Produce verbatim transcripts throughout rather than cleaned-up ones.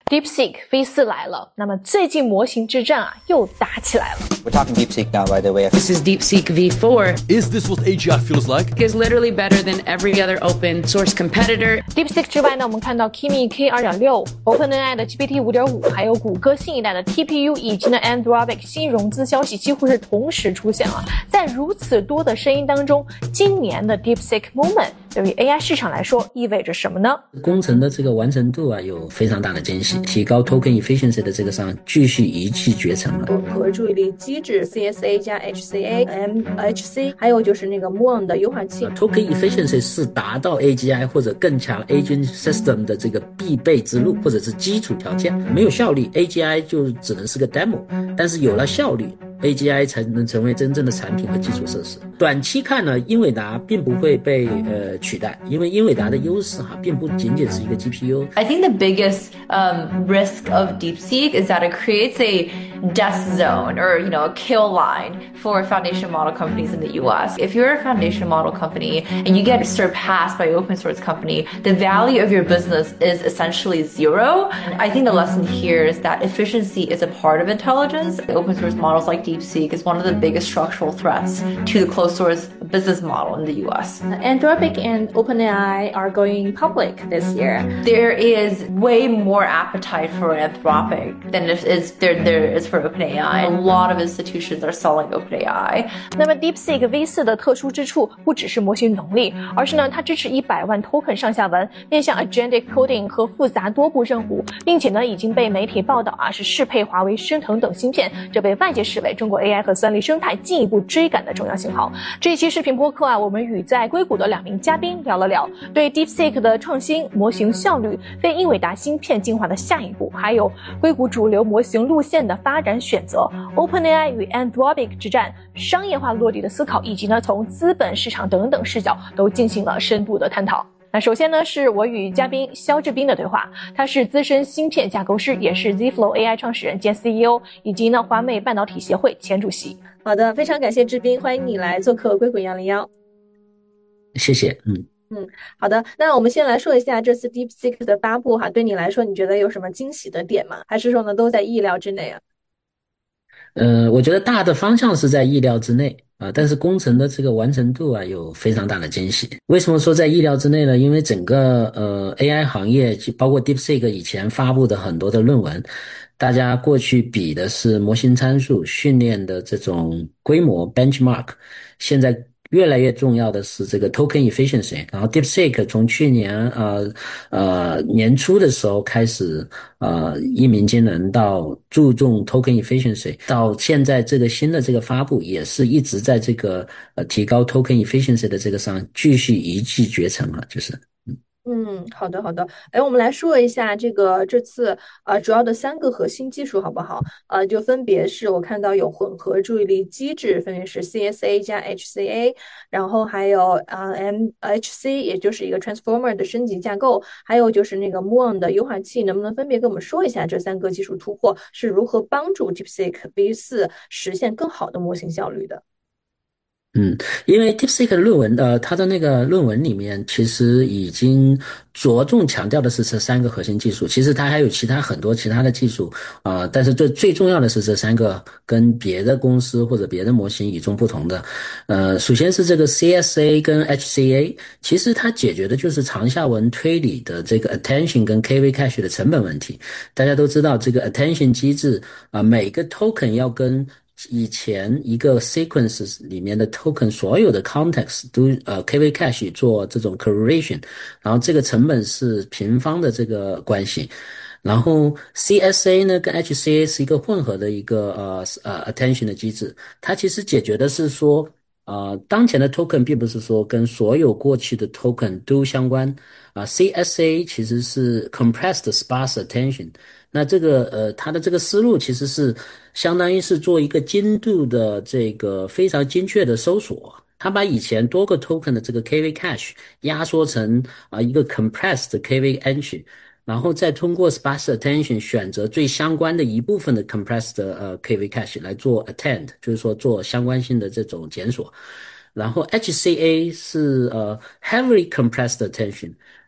DeepSeek V 四来了，那么最近模型之战啊又打起来了。 We're talking DeepSeek now, by the way. This is DeepSeek V four. Is this what A G I feels like? It's literally better than every other open source competitor. DeepSeek 之外呢，我们看到 Kimi K 二点六、OpenAI 的 G P T 五点五，还有谷歌新一代的 T P U 以及呢 Anthropic 新融资消息几乎是同时出现了。在如此多的声音当中，今年的 DeepSeek Moment 对于 A I 市场来说意味着什么呢？ 工程的这个完成度啊有非常大的惊喜，提高 token efficiency 的这个上继续一骑绝尘了。 混合注意力机制 C S A 加 H C A、M H C， 还有就是那个 Moon 的优化器。 Token efficiency 是达到 A G I 或者更强 agent system 的这个必备之路或者是基础条件。没有效率 A G I 就只能是个 demo， 但是有了效率A G I 才能成为真正的产品和基础设施。短期看呢，英伟达并不会被呃取代，因为英伟达的优势哈，并不仅仅是一个 G P U。 I think the biggest um, risk of DeepSeek is that it creates a death zone or, you know, a kill line for foundation model companies in the U S. If you're a foundation model company and you get surpassed by an open source company, the value of your business is essentially zero. I think the lesson here is that efficiency is a part of intelligence. Open source models like DeepSeek is one of the biggest structural threats to the closed source business model in the U S. Anthropic and OpenAI are going public this year. There is way more appetite for Anthropic than it is there, there is for OpenAI. A lot of institutions are selling OpenAI. 那么 DeepSeek V 四的特殊之处不只是模型能力，而是呢它支持一百万 token 上下文，面向 agentic coding 和复杂多步任务，并且呢已经被媒体报道啊是适配华为、升腾等芯片，这被外界视为中国 A I 和算力生态进一步追赶的重要信号。这一期视频播客啊，我们与在硅谷的两名嘉宾聊了聊对 DeepSeek 的创新、模型效率、非英伟达芯片进化的下一步，还有硅谷主流模型路线的发展选择， OpenAI 与 Anthropic 之战、商业化落地的思考，以及呢从资本市场等等视角都进行了深度的探讨。那首先呢，是我与嘉宾肖志斌的对话，他是资深芯片架构师，也是 Zflow A I 创始人兼 C E O， 以及呢华美半导体协会前主席。 好的，非常感谢志斌，欢迎你来做客硅谷一零一。 谢谢。嗯嗯，好的，那我们先来说一下这次 DeepSeek 的发布哈，对你来说你觉得有什么惊喜的点吗？还是说呢都在意料之内啊？ 呃，我觉得大的方向是在意料之内啊，但是工程的这个完成度啊有非常大的惊喜。为什么说在意料之内呢？因为整个呃 A I 行业，包括 DeepSeek 以前发布的很多的论文，大家过去比的是模型参数训练的这种规模 benchmark， 现在越来越重要的是这个 token efficiency。 然后 DeepSeek 从去年呃呃年初的时候开始呃一鸣惊人，到注重 token efficiency， 到现在这个新的这个发布也是一直在这个呃提高 token efficiency 的这个上继续一骑绝尘了，就是嗯，好的好的，哎，我们来说一下这个这次呃主要的三个核心技术好不好？呃，就分别是我看到有混合注意力机制，分别是 C S A 加 H C A， 然后还有呃 M H C， 也就是一个 Transformer 的升级架构，还有就是那个 Moon 的优化器，能不能分别跟我们说一下这三个技术突破是如何帮助 DeepSeek V 四实现更好的模型效率的？ 嗯，因为 DeepSeek 的论文，呃，它的那个论文里面其实已经着重强调的是这三个核心技术，其实它还有其他很多其他的技术，呃，但是最最重要的是这三个跟别的公司或者别的模型与众不同的。呃，首先是这个 C S A 跟 H C A， 其实它解决的就是长下文推理的这个 attention 跟 K V cache 的成本问题。大家都知道这个 attention 机制啊、呃，每个 token 要跟以前一个 sequence 里面的 token 所有的 context 都呃 K V cache 做这种 correlation， 然后这个成本是平方的这个关系。然后 C S A 呢跟 H C A 是一个混合的一个呃呃 attention 的机制，它其实解决的是说呃当前的 token 并不是说跟所有过去的 token 都相关啊、呃、，C S A 其实是 compressed sparse attention。那这个呃，它的这个思路其实是相当于是做一个精度的这个非常精确的搜索，它把以前多个 token 的这个 K V cache 压缩成啊、呃、一个 compressed K V entry， 然后再通过 sparse attention 选择最相关的一部分的 compressed 呃 K V cache 来做 attend， 就是说做相关性的这种检索。然后 H C A 是呃 heavily compressed attention，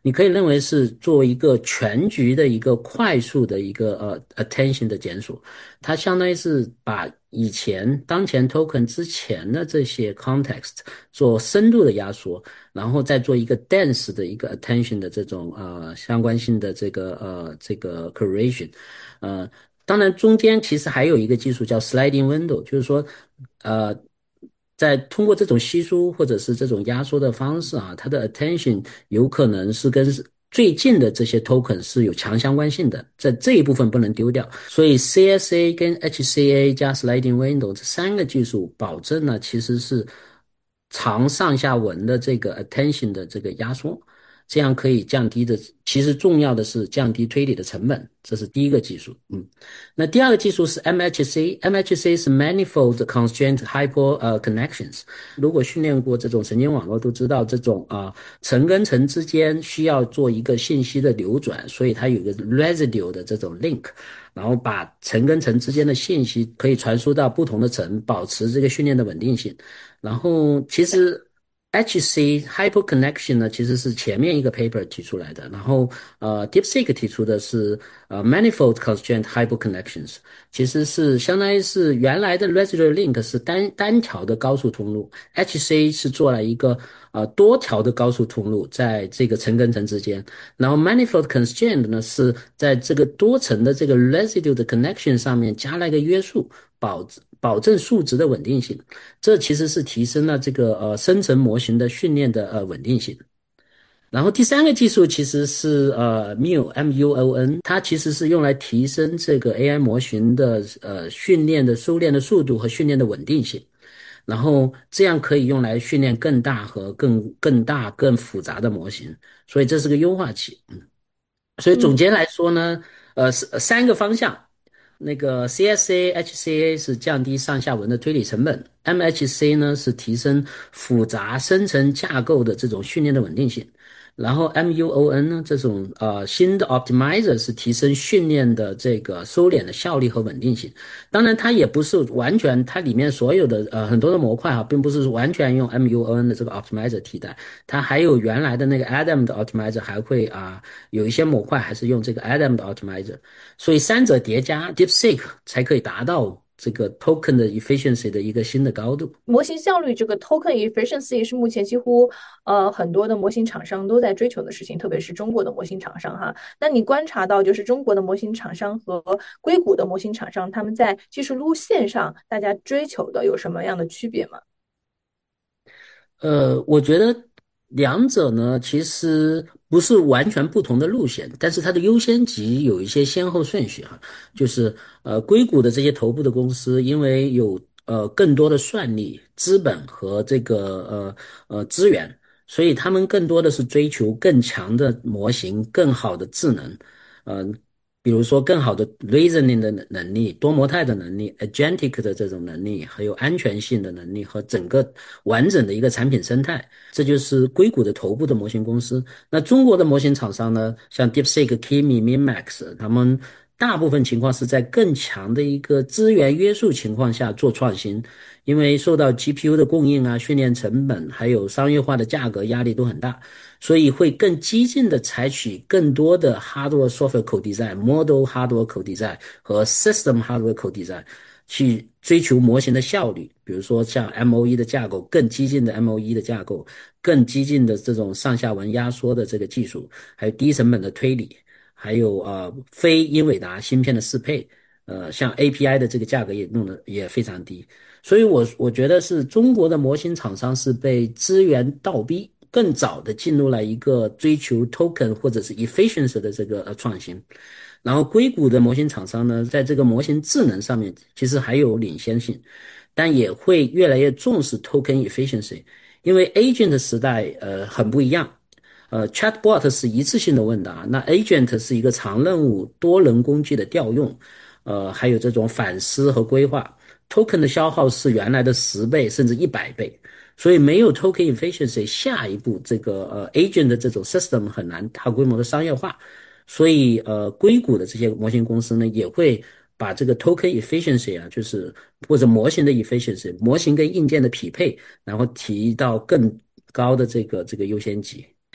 你可以认为是作为一个全局的一个快速的一个呃 attention 的检索，它相当于是把以前当前 token 之前的这些 context 做深度的压缩，然后再做一个 dense 的一个 attention 的这种呃相关性的这个呃这个 correlation， 呃，当然中间其实还有一个技术叫 sliding window， 就是说呃。在通过这种稀疏或者是这种压缩的方式啊，它的 attention 有可能是跟最近的这些 token 是有强相关性的，在这一部分不能丢掉。所以 C S A 跟 H C A 加 sliding window 这三个技术保证呢，其实是长上下文的这个 attention 的这个压缩，这样可以降低的，其实重要的是降低推理的成本，这是第一个技术。嗯，那第二个技术是 M H C，M H C 是 Manifold Constraint Hyper 呃 Connections。如果训练过这种神经网络，都知道这种啊、呃、层跟层之间需要做一个信息的流转，所以它有一个 residue 的这种 link， 然后把层跟层之间的信息可以传输到不同的层，保持这个训练的稳定性。然后其实H C hyperconnection 呢，其实是前面一个 paper 提出来的，然后呃 DeepSeek 提出的是呃 manifold constraint hyperconnections， 其实是相当于是原来的 residual link 是单单条的高速通路 ，H C 是做了一个呃多条的高速通路在这个层跟层之间，然后 manifold constraint 呢是在这个多层的这个 residue 的 connection 上面加了一个约束，保保证数值的稳定性，这其实是提升了这个呃生成模型的训练的呃稳定性。然后第三个技术其实是呃 Muon M U O N， 它其实是用来提升这个 A I 模型的呃训练的收敛的速度和训练的稳定性，然后这样可以用来训练更大和更更大更复杂的模型，所以这是个优化器。嗯，所以总结来说呢，呃三个方向。那个 C S A、H C A 是降低上下文的推理成本 ，M H C 呢是提升复杂生成架构的这种训练的稳定性，然后 M U O N 呢这种呃新的 optimizer 是提升训练的这个收敛的效率和稳定性。当然它也不是完全，它里面所有的呃很多的模块啊，并不是完全用 M U O N 的这个 optimizer 替代，它还有原来的那个 Adam 的 optimizer 还会啊、呃、有一些模块还是用这个 Adam 的 optimizer， 所以三者叠加 DeepSeek 才可以达到这个 token 的 efficiency 的一个新的高度。 模型效率这个 token efficiency 是目前几乎呃很多的模型厂商都在追求的事情，特别是中国的模型厂商哈。那你观察到就是中国的模型厂商和硅谷的模型厂商，他们在技术路线上大家追求的有什么样的区别吗？ 呃，我觉得两者呢其实不是完全不同的路线，但是它的优先级有一些先后顺序哈。就是呃，硅谷的这些头部的公司，因为有呃更多的算力、资本和这个呃呃资源，所以他们更多的是追求更强的模型、更好的智能，呃，比如说更好的 reasoning 的能力、多模态的能力、agentic 的这种能力，还有安全性的能力和整个完整的一个产品生态，这就是硅谷的头部的模型公司。那中国的模型厂商呢，像 DeepSeek、Kimi、Minmax， 他们大部分情况是在更强的一个资源约束情况下做创新，因为受到 G P U 的供应啊、训练成本还有商业化的价格压力都很大，所以会更激进的采取更多的 hardware software co-design、model hardware co-design 和 system hardware co-design 去追求模型的效率，比如说像 M O E 的架构，更激进的 M O E 的架构，更激进的这种上下文压缩的这个技术，还有低成本的推理，还有呃非英伟达芯片的适配，呃像 A P I 的这个价格也弄得也非常低，所以我我觉得是中国的模型厂商是被资源倒逼，更早的进入了一个追求 token 或者是 efficiency 的这个创新。然后硅谷的模型厂商呢，在这个模型智能上面其实还有领先性，但也会越来越重视 token efficiency， 因为 agent 时代呃很不一样。呃 chatbot 是一次性的问答，那 agent 是一个长任务多人工具的调用，呃还有这种反思和规划。token 的消耗是原来的十倍甚至一百倍，所以没有 token efficiency， 下一步这个呃 agent 的这种 system 很难大规模的商业化。所以呃硅谷的这些模型公司呢，也会把这个 token efficiency 啊，就是或者模型的 efficiency， 模型跟硬件的匹配，然后提到更高的这个这个优先级。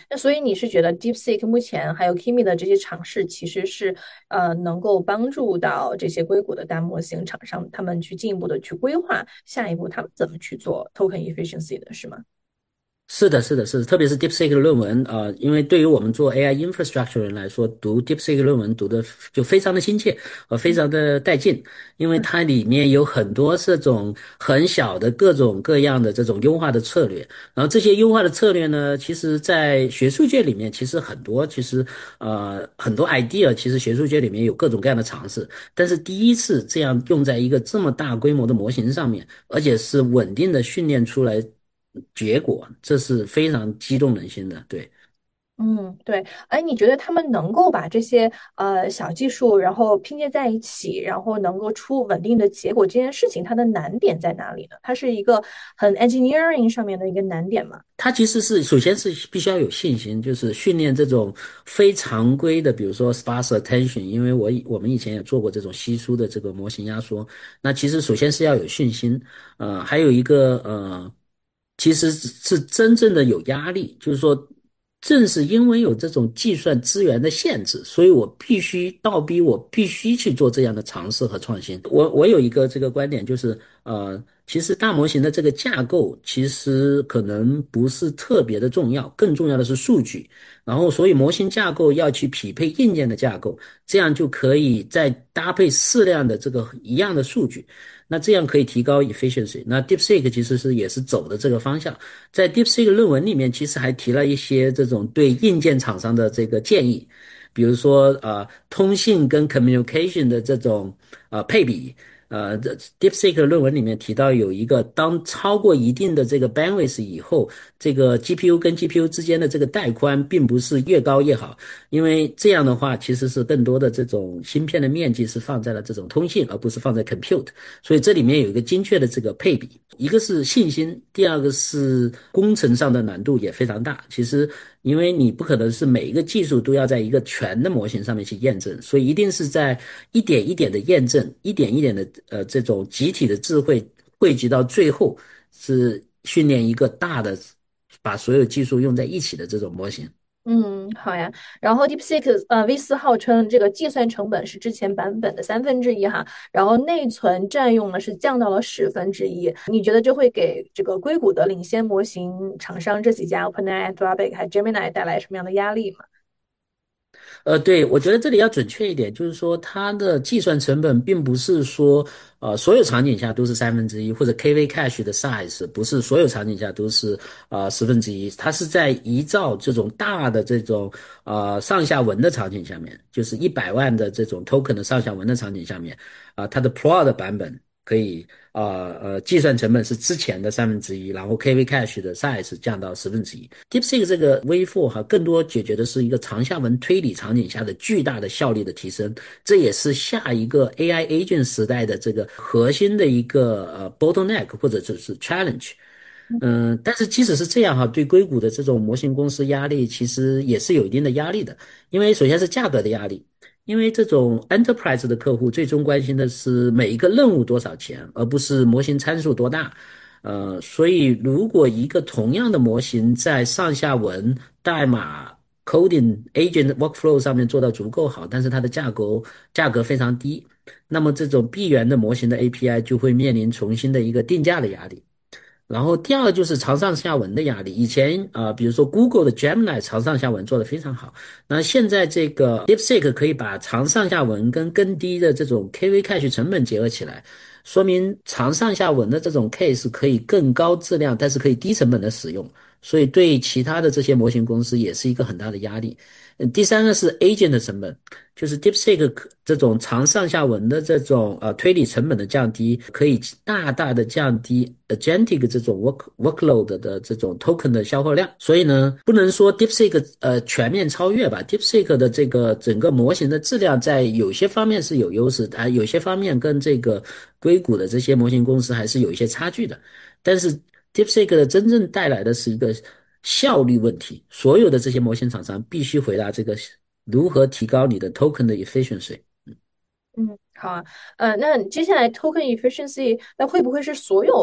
那所以你是觉得 DeepSeek 目前还有 Kimi 的这些尝试，其实是呃能够帮助到这些硅谷的大模型厂商，他们去进一步的去规划下一步他们怎么去做 token efficiency 的，是吗？ 是的，是的，是的，特别是 DeepSeek 的论文啊、呃，因为对于我们做 A I infrastructure 人来说，读 DeepSeek 论文读的就非常的亲切和非常的带劲，因为它里面有很多这种很小的各种各样的这种优化的策略，然后这些优化的策略呢，其实在学术界里面其实很多，其实呃很多 idea， 其实学术界里面有各种各样的尝试，但是第一次这样用在一个这么大规模的模型上面，而且是稳定的训练出来。结果，这是非常激动人心的，对。 嗯，对。哎，你觉得他们能够把这些呃小技术，然后拼接在一起，然后能够出稳定的结果，这件事情它的难点在哪里呢？它是一个很 engineering 上面的一个难点吗？ 它其实是首先是必须要有信心，就是训练这种非常规的，比如说 sparse attention，因为我我们以前也做过这种稀疏的这个模型压缩。那其实首先是要有信心，呃，还有一个呃，其实是真正的有压力，就是说。正是因为有这种计算资源的限制，所以我必须倒逼我必须去做这样的尝试和创新。我我有一个这个观点，就是呃，其实大模型的这个架构其实可能不是特别的重要，更重要的是数据。然后，所以模型架构要去匹配硬件的架构，这样就可以再搭配适量的这个一样的数据。那这样可以提高 efficiency。那 DeepSeek 其实是也是走的这个方向，在 DeepSeek 论文里面，其实还提了一些这种对硬件厂商的这个建议，比如说呃通信跟 communication 的这种呃配比。呃，DeepSeek 的论文里面提到有一个，当超过一定的这个 bandwidth 以后，这个 G P U 跟 G P U 之间的这个带宽并不是越高越好，因为这样的话其实是更多的这种芯片的面积是放在了这种通信，而不是放在 compute。所以这里面有一个精确的这个配比，一个是信心，第二个是工程上的难度也非常大。其实因为你不可能是每一个技术都要在一个全的模型上面去验证，所以一定是在一点一点的验证，一点一点的呃这种集体的智慧汇集到最后，是训练一个大的把所有技术用在一起的这种模型。 嗯，好呀。然后 DeepSeek 呃 V 四号称这个计算成本是之前版本的三分之一哈，然后内存占用呢是降到了十分之一。你觉得这会给这个硅谷的领先模型厂商这几家 OpenAI、Anthropic 还有 Gemini 带来什么样的压力吗？ 呃，对，我觉得这里要准确一点，就是说它的计算成本并不是说，呃，所有场景下都是三分之一，或者 K V cache 的 size 不是所有场景下都是呃十分之一，它是在一兆这种大的这种呃上下文的场景下面，就是一百万的这种 token 的上下文的场景下面，啊、呃，它的 Pro 的版本可以呃呃计算成本是之前的三分之一，然后 K V cache 的 size 降到十分之一。DeepSeek 这个 V 四 哈，更多解决的是一个长下文推理场景下的巨大的效率的提升，这也是下一个 A I agent 时代的这个核心的一个呃 bottleneck 或者就是 challenge。嗯，但是即使是这样哈，对硅谷的这种模型公司压力其实也是有一定的压力的，因为首先是价格的压力。因为这种 enterprise 的客户最终关心的是每一个任务多少钱，而不是模型参数多大。呃，所以如果一个同样的模型在上下文、代码、coding、agent workflow 上面做到足够好，但是它的价格价格非常低，那么这种闭源的模型的 A P I 就会面临重新的一个定价的压力。然后第二个就是长上下文的压力。以前啊、呃，比如说 Google 的 Gemini 长上下文做得非常好，那现在这个 DeepSeek 可以把长上下文跟更低的这种 K V cache 成本结合起来，说明长上下文的这种 case 可以更高质量，但是可以低成本的使用，所以对其他的这些模型公司也是一个很大的压力。第三个是 agent 的成本，就是 DeepSeek 这种长上下文的这种呃推理成本的降低，可以大大的降低 agentic 这种 work workload 的这种 token 的消耗量。所以呢，不能说 DeepSeek 呃全面超越吧 ，DeepSeek 的这个整个模型的质量在有些方面是有优势的，啊，有些方面跟这个硅谷的这些模型公司还是有一些差距的。但是 DeepSeek 的真正带来的是一个效率问题，所有的这些模型厂商必须回答这个如何提高你的 token 的 efficiency。 嗯，好啊。呃，那接下来 token efficiency，那会不会是所有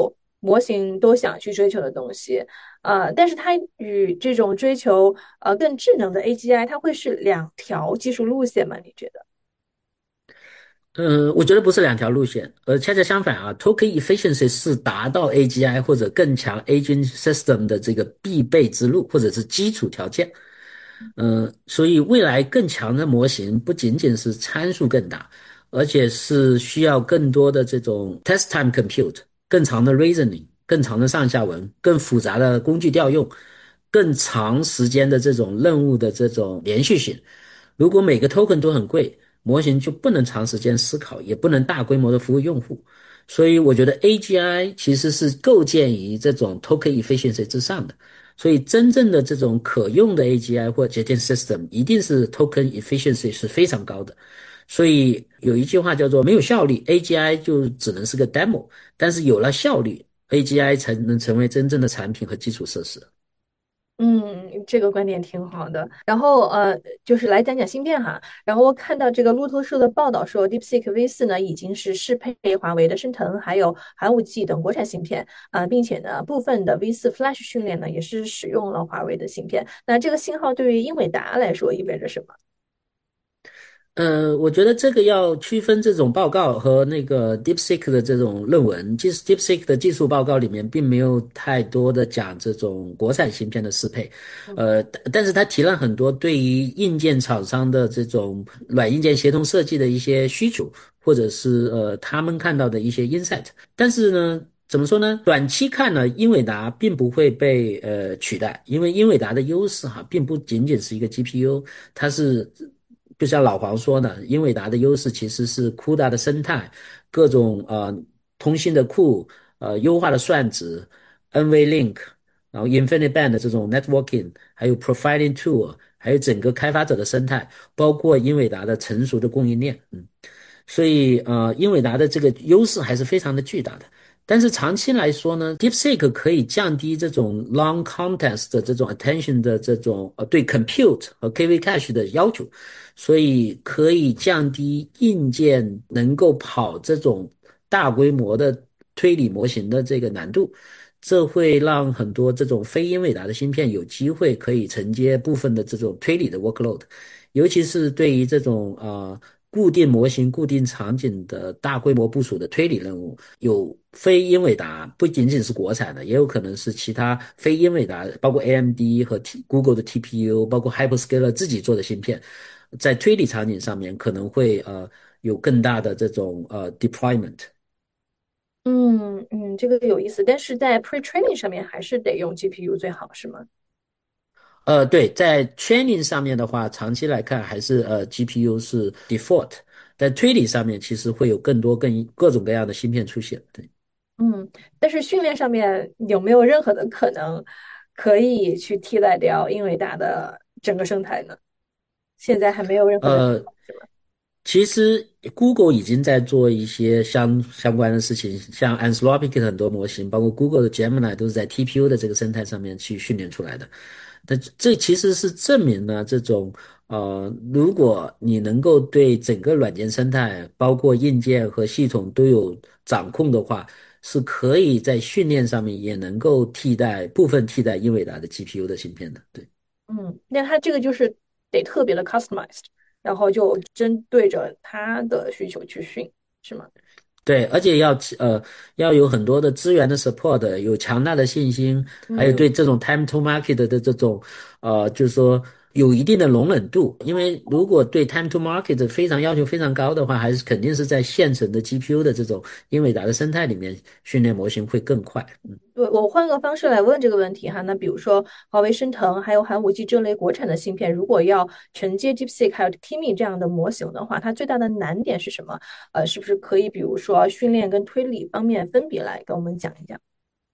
模型都想去追求的东西。呃，但是它与这种追求呃更智能的 A G I，它会是两条技术路线吗？你觉得？ 嗯，我觉得不是两条路线，而恰恰相反啊，token efficiency 是达到 A G I 或者更强 agent system 的这个必备之路，或者是基础条件。嗯，所以未来更强的模型不仅仅是参数更大，而且是需要更多的这种 test time compute，更长的 reasoning，更长的上下文，更复杂的工具调用，更长时间的这种任务的这种连续性。如果每个 token 都很贵，模型就不能长时间思考，也不能大规模的服务用户。所以我觉得 A G I 其实是构建于这种 token efficiency 之上的。所以真正的这种可用的 A G I 或 Agent System 一定是 token efficiency 是非常高的。所以有一句话叫做没有效率 A G I 就只能是个 demo， 但是有了效率 A G I 才能成为真正的产品和基础设施。 嗯，这个观点挺好的。然后呃，就是来讲讲芯片哈。然后我看到这个路透社的报道说，DeepSeek V 四呢已经是适配华为的升腾还有寒武纪等国产芯片啊、呃，并且呢部分的 V 四 Flash 训练呢也是使用了华为的芯片。那这个信号对于英伟达来说意味着什么？ 呃，我觉得这个要区分这种报告和那个 DeepSeek 的这种论文。其实 DeepSeek 的技术报告里面并没有太多的讲这种国产芯片的适配，呃，但是他提了很多对于硬件厂商的这种软硬件协同设计的一些需求，或者是呃他们看到的一些 insight。但是呢，怎么说呢？短期看呢，英伟达并不会被呃取代，因为英伟达的优势哈，并不仅仅是一个 G P U，它是就像老黄说的，英伟达的优势其实是 CUDA 的生态，各种呃通信的库，呃优化的算子，NVLink，然后 InfiniBand 的这种 networking，还有 profiling tool，还有整个开发者的生态，包括英伟达的成熟的供应链，嗯。所以呃，英伟达的这个优势还是非常的巨大的。但是长期来说呢，DeepSeek 可以降低这种 long context 的这种 attention 的这种呃对 compute 和 K V cache 的要求，所以可以降低硬件能够跑这种大规模的推理模型的这个难度。这会让很多这种非英伟达的芯片有机会可以承接部分的这种推理的 workload，尤其是对于这种呃固定模型、固定场景的大规模部署的推理任务，有非英伟达不仅仅是国产的，也有可能是其他非英伟达，包括 A M D 和 T, Google 的 T P U， 包括 Hyperscaler 自己做的芯片，在推理场景上面可能会呃有更大的这种呃 deployment。 嗯嗯，这个有意思，但是在 pre-training 上面还是得用 G P U 最好，是吗？ 呃，对，在 training 上面的话，长期来看还是呃 G P U 是 default，在推理上面其实会有更多更各种各样的芯片出现。对。 嗯，但是训练上面有没有任何的可能可以去替代掉英伟达的整个生态呢？现在还没有任何的呃， 是吗？ 其实 Google 已经在做一些相相关的事情，像 Anthropic 的很多模型，包括 Google 的 Gemini 都是在 T P U 的这个生态上面去训练出来的。但这其实是证明了这种呃，如果你能够对整个软件生态，包括硬件和系统都有掌控的话，是可以在训练上面也能够替代部分替代英伟达的 G P U 的芯片的。对。 嗯，那它这个就是得特别的 customized，然后就针对着它的需求去训，是吗？ 对，而且要呃要有很多的资源的 support，有强大的信心，还有嗯。 对这种 time to market 的这种呃，就是说有一定的容忍度。因为如果对 time to market 非常要求非常高的话，还是肯定是在现成的 G P U 的这种英伟达的生态里面训练模型会更快。嗯。 对，我换个方式来问这个问题哈，那比如说华为升腾还有寒武纪这类国产的芯片，如果要承接 DeepSeek 还有 Kimi 这样的模型的话，它最大的难点是什么？呃，是不是可以比如说训练跟推理方面分别来跟我们讲一讲？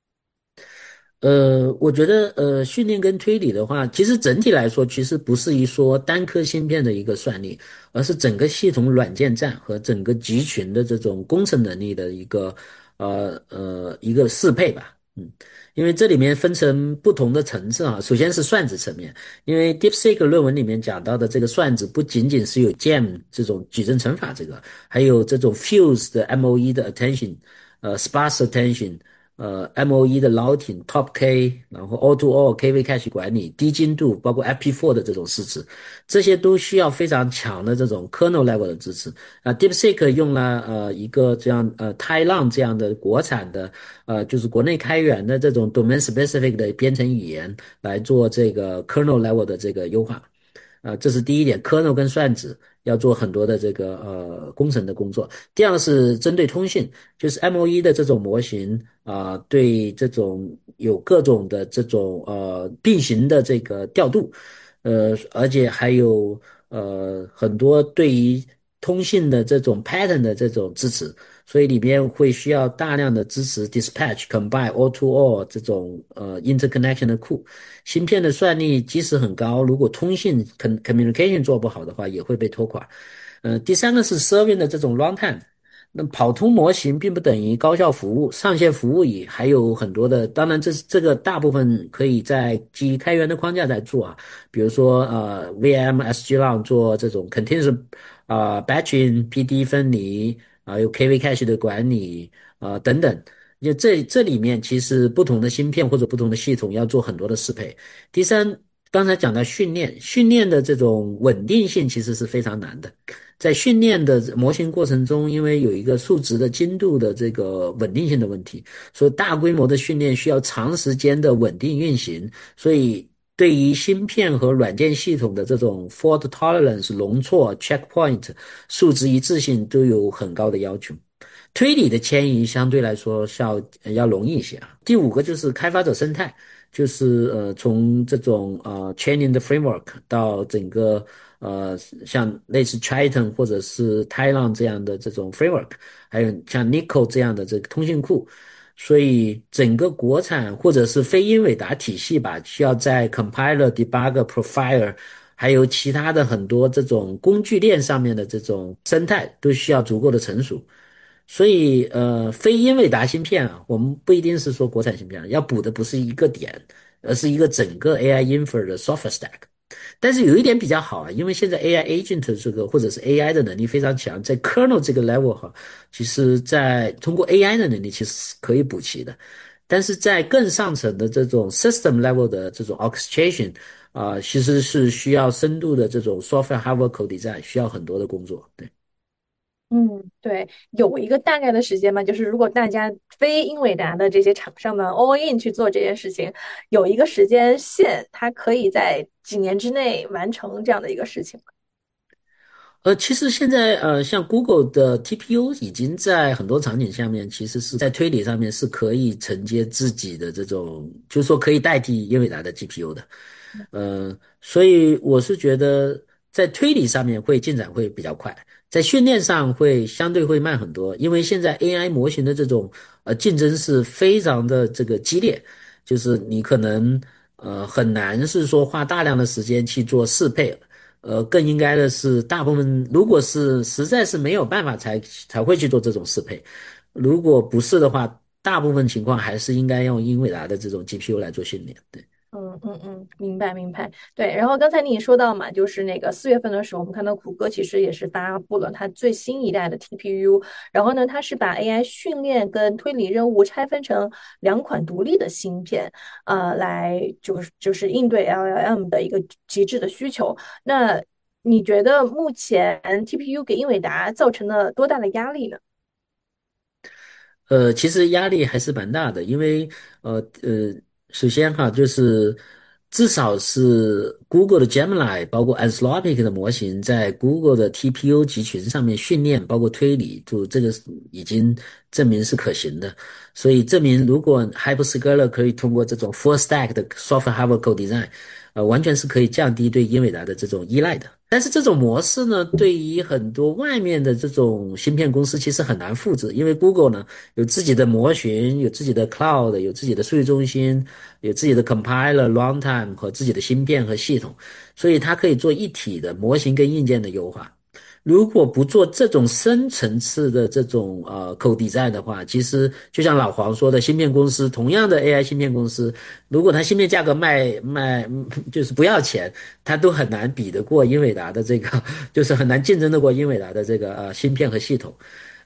呃，我觉得呃，训练跟推理的话，其实整体来说，其实不是一说单颗芯片的一个算力，而是整个系统软件站和整个集群的这种工程能力的一个呃呃一个适配吧。嗯，因为这里面分成不同的层次啊。首先是算子层面，因为 DeepSeek 论文里面讲到的这个算子不仅仅是有 Gem 这种矩阵乘法这个，还有这种 Fuse 的 M O E 的 attention，呃 sparse attention。 呃 M O E 的 routing Top K， 然后 all to all K V cache 管理，低精度，包括 F P 四 的这种支持，这些都需要非常强的这种 kernel level 的支持。啊 DeepSeek 用了呃一个这样呃 Tailang 这样的国产的呃就是国内开源的这种 domain specific 的编程语言来做这个 kernel level 的这个优化。啊，这是第一点 ，kernel 跟算子要做很多的这个呃工程的工作。第二个是针对通信，就是 M O E 的这种模型啊、呃，对这种有各种的这种呃并行的这个调度，呃，而且还有呃很多对于通信的这种 pattern 的这种支持，所以里面会需要大量的支持 dispatch、combine、all-to-all 这种呃 interconnection 的库。芯片的算力即使很高，如果通信 communication 做不好的话，也会被拖垮。呃，第三个是 serving 的这种 runtime。那跑通模型并不等于高效服务，上线服务也还有很多的，当然这是这个大部分可以在基于开源的框架在做啊，比如说呃 V M、S G L 做这种 continuous 啊、呃、batching、P D 分离啊、呃，有 K V cache 的管理啊、呃、等等。就这这里面其实不同的芯片或者不同的系统要做很多的适配。第三，刚才讲到训练，训练的这种稳定性其实是非常难的。在训练的模型过程中，因为有一个数值的精度的这个稳定性的问题，所以大规模的训练需要长时间的稳定运行，所以对于芯片和软件系统的这种 fault tolerance 容错 checkpoint 数值一致性都有很高的要求。推理的迁移相对来说要要容易一些啊。第五个就是开发者生态，就是呃从这种呃 training 的 framework 到整个呃像类似 Triton 或者是 Tailang 这样的这种 framework， 还有像 Nico 这样的这个通信库，所以整个国产或者是非英伟达体系吧，需要在 compiler、debugger、profiler还有其他的很多这种工具链上面的这种生态都需要足够的成熟。所以呃，非英伟达芯片啊，我们不一定是说国产芯片，要补的不是一个点，而是一个整个 A I infer 的 software stack。但是有一点比较好啊，因为现在 A I agent 这个或者是 A I 的能力非常强，在 kernel 这个 level 哈，其实在通过 A I 的能力其实是可以补齐的。但是在更上层的这种 system level 的这种 orchestration 啊、呃，其实是需要深度的这种 software hardware co-design，需要很多的工作，对。 嗯，对，有一个大概的时间嘛，就是如果大家非英伟达的这些厂商们 all in 去做这件事情，有一个时间线，它可以在几年之内完成这样的一个事情。 呃，其实现在呃，像 Google 的 T P U 已经在很多场景下面，其实是在推理上面是可以承接自己的这种，就是说可以代替英伟达的 G P U 的。呃，所以我是觉得在推理上面会进展会比较快，在训练上会相对会慢很多，因为现在 A I 模型的这种呃竞争是非常的这个激烈，就是你可能呃很难是说花大量的时间去做适配。呃，更应该的是，大部分如果是实在是没有办法才才会去做这种适配，如果不是的话，大部分情况还是应该用英伟达的这种 G P U 来做训练。对。 嗯嗯嗯，明白明白。对，然后刚才你也说到嘛，就是那个四月份的时候，我们看到谷歌其实也是发布了它最新一代的 T P U，然后呢，它是把 A I 训练跟推理任务拆分成两款独立的芯片，呃，来就是就是应对 L L M 的一个极致的需求。那你觉得目前 T P U 给英伟达造成了多大的压力呢？ 呃，其实压力还是蛮大的，因为呃呃，首先哈，就是至少是 Google 的 Gemini，包括 Anthropic 的模型，在 Google 的 T P U 集群上面训练，包括推理，就这个已经证明是可行的。所以证明如果 Hyperscaler 可以通过这种 Full Stack 的 Software Hardware Co-Design，呃，完全是可以降低对英伟达的这种依赖的。但是这种模式呢，对于很多外面的这种芯片公司其实很难复制，因为 Google 呢有自己的模型，有自己的 Cloud， 有自己的数据中心，有自己的 Compiler、Runtime 和自己的芯片和系统，所以它可以做一体的模型跟硬件的优化。如果不做这种深层次的这种呃 co-design 的话，其实就像老黄说的，芯片公司同样的 A I 芯片公司，如果它芯片价格卖卖就是不要钱，它都很难比得过英伟达的这个，就是很难竞争得过英伟达的这个呃芯片和系统。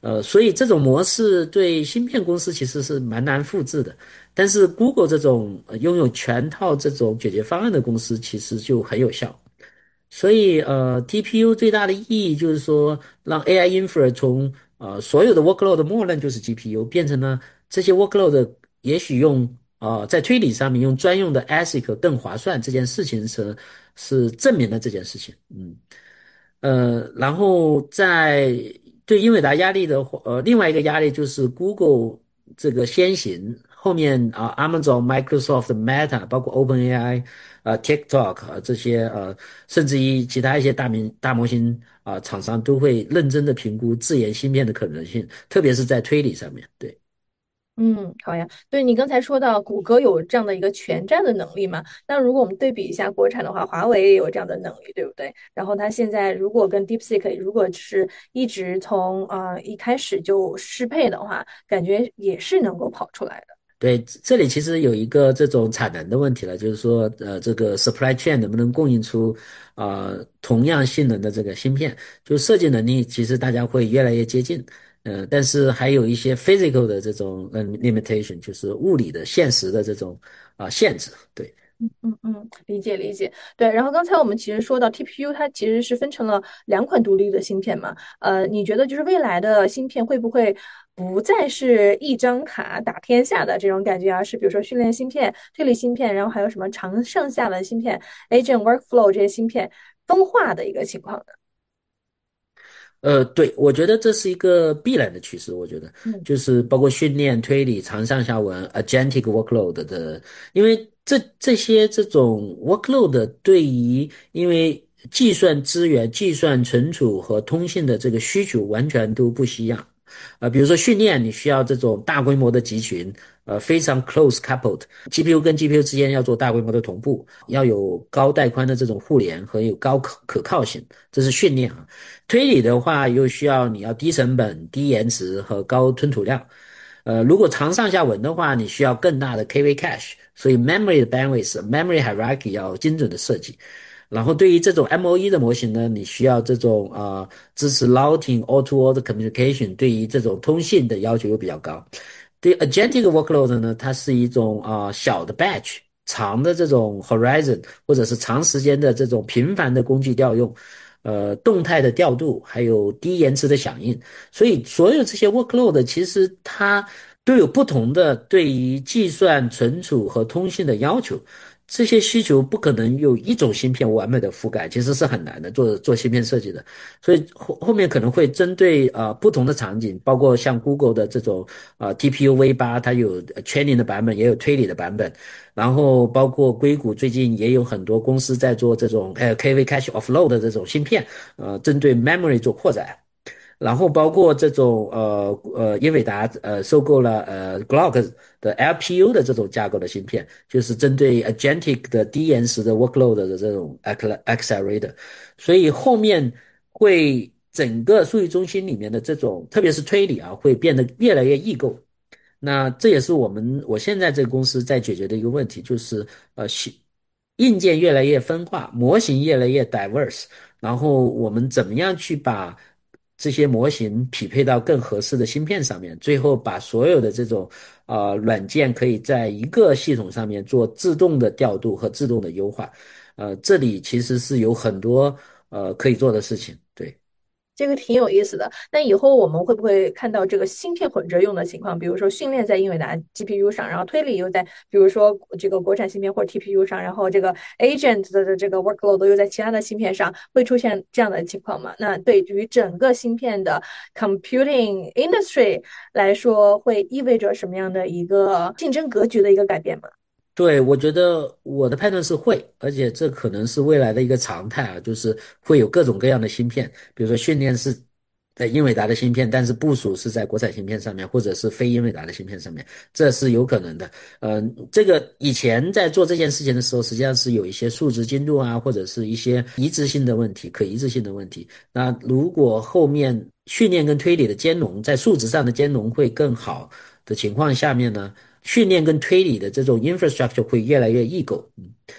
呃，所以这种模式对芯片公司其实是蛮难复制的。但是 Google 这种呃拥有全套这种解决方案的公司，其实就很有效。所以呃，T P U 最大的意义就是说，让 A I infer 从呃所有的 workload 默认就是 G P U，变成了这些 workload 也许用呃在推理上面用专用的 A S I C 更划算，这件事情是是证明了这件事情。嗯。呃，然后在对英伟达压力的话，呃，另外一个压力就是 Google 这个先行，后面啊，Amazon、Microsoft、Meta，包括 OpenAI、呃 TikTok 啊这些呃，甚至于其他一些大名大模型啊、厂商都会认真的评估自研芯片的可能性，特别是在推理上面。对。 嗯，好呀。对你刚才说到谷歌有这样的一个全站的能力嘛，那如果我们对比一下国产的话，华为也有这样的能力，对不对？然后它现在如果跟 DeepSeek 如果是一直从呃一开始就适配的话，感觉也是能够跑出来的。 对，这里其实有一个这种产能的问题了，就是说，呃，这个 supply chain 能不能供应出，呃，同样性能的这个芯片？就设计能力，其实大家会越来越接近，呃，但是还有一些 physical 的这种呃 limitation，就是物理的、现实的这种啊、限制。对。 嗯嗯，理解理解。对，然后刚才我们其实说到 T P U，它其实是分成了两款独立的芯片嘛。呃，你觉得就是未来的芯片会不会不再是一张卡打天下的这种感觉，而是比如说训练芯片、推理芯片，然后还有什么长上下文芯片、Agent Workflow 这些芯片分化的一个情况呢？ 呃，对，我觉得这是一个必然的趋势。我觉得嗯。 就是包括训练、推理、长上下文、agentic workload 的，因为这这些这种 workload 对于因为计算资源、计算存储和通信的这个需求完全都不一样。呃，比如说训练，你需要这种大规模的集群，呃，非常 close coupled，G P U 跟 G P U 之间要做大规模的同步，要有高带宽的这种互联和有高可可靠性，这是训练啊。推理的话，又需要你要低成本、低延迟和高吞吐量。呃，如果长上下文的话，你需要更大的 K V cache，所以 memory 的 bandwidth、memory hierarchy 要精准的设计。然后对于这种 M O E 的模型呢，你需要这种呃支持 routing、all-to-all 的 communication，对于这种通信的要求又比较高。对于 agentic workload 呢，它是一种啊、呃、小的 batch。长的这种 horizon 或者是长时间的这种频繁的工具调用，呃，动态的调度，还有低延迟的响应，所以所有这些 workload 其实它都有不同的对于计算、存储和通信的要求。这些需求不可能有一种芯片完美的覆盖，其实是很难的，做做芯片设计的。所以后后面可能会针对呃不同的场景，包括像 Google 的这种呃 T P U V 八，它有 training 的版本，也有推理的版本。然后包括硅谷最近也有很多公司在做这种呃 K V cache offload 的这种芯片，呃，针对 memory 做扩展。然后包括这种呃呃英伟达呃收购了呃 Glock 的 L P U 的这种架构的芯片，就是针对 agentic 的低延时的 workload 的这种 accelerator，所以后面会整个数据中心里面的这种，特别是推理啊，会变得越来越异构。那这也是我们我现在这个公司在解决的一个问题，就是呃，硬件越来越分化，模型越来越 diverse，然后我们怎么样去把这些模型匹配到更合适的芯片上面，最后把所有的这种呃软件可以在一个系统上面做自动的调度和自动的优化，呃，这里其实是有很多呃可以做的事情，对。 这个挺有意思的。那以后我们会不会看到这个芯片混着用的情况？比如说训练在英伟达 G P U 上，然后推理又在，比如说这个国产芯片或者 T P U 上，然后这个 agent 的这个 workload 又在其他的芯片上，会出现这样的情况吗？那对于整个芯片的 computing industry 来说，会意味着什么样的一个竞争格局的一个改变吗？ 对，我觉得我的判断是会，而且这可能是未来的一个常态啊，就是会有各种各样的芯片，比如说训练是在英伟达的芯片，但是部署是在国产芯片上面，或者是非英伟达的芯片上面，这是有可能的。嗯、呃，这个以前在做这件事情的时候，实际上是有一些数值精度啊，或者是一些一致性的问题、可一致性的问题。那如果后面训练跟推理的兼容，在数值上的兼容会更好的情况下面呢？训练跟推理的这种 infrastructure 会越来越异构，嗯，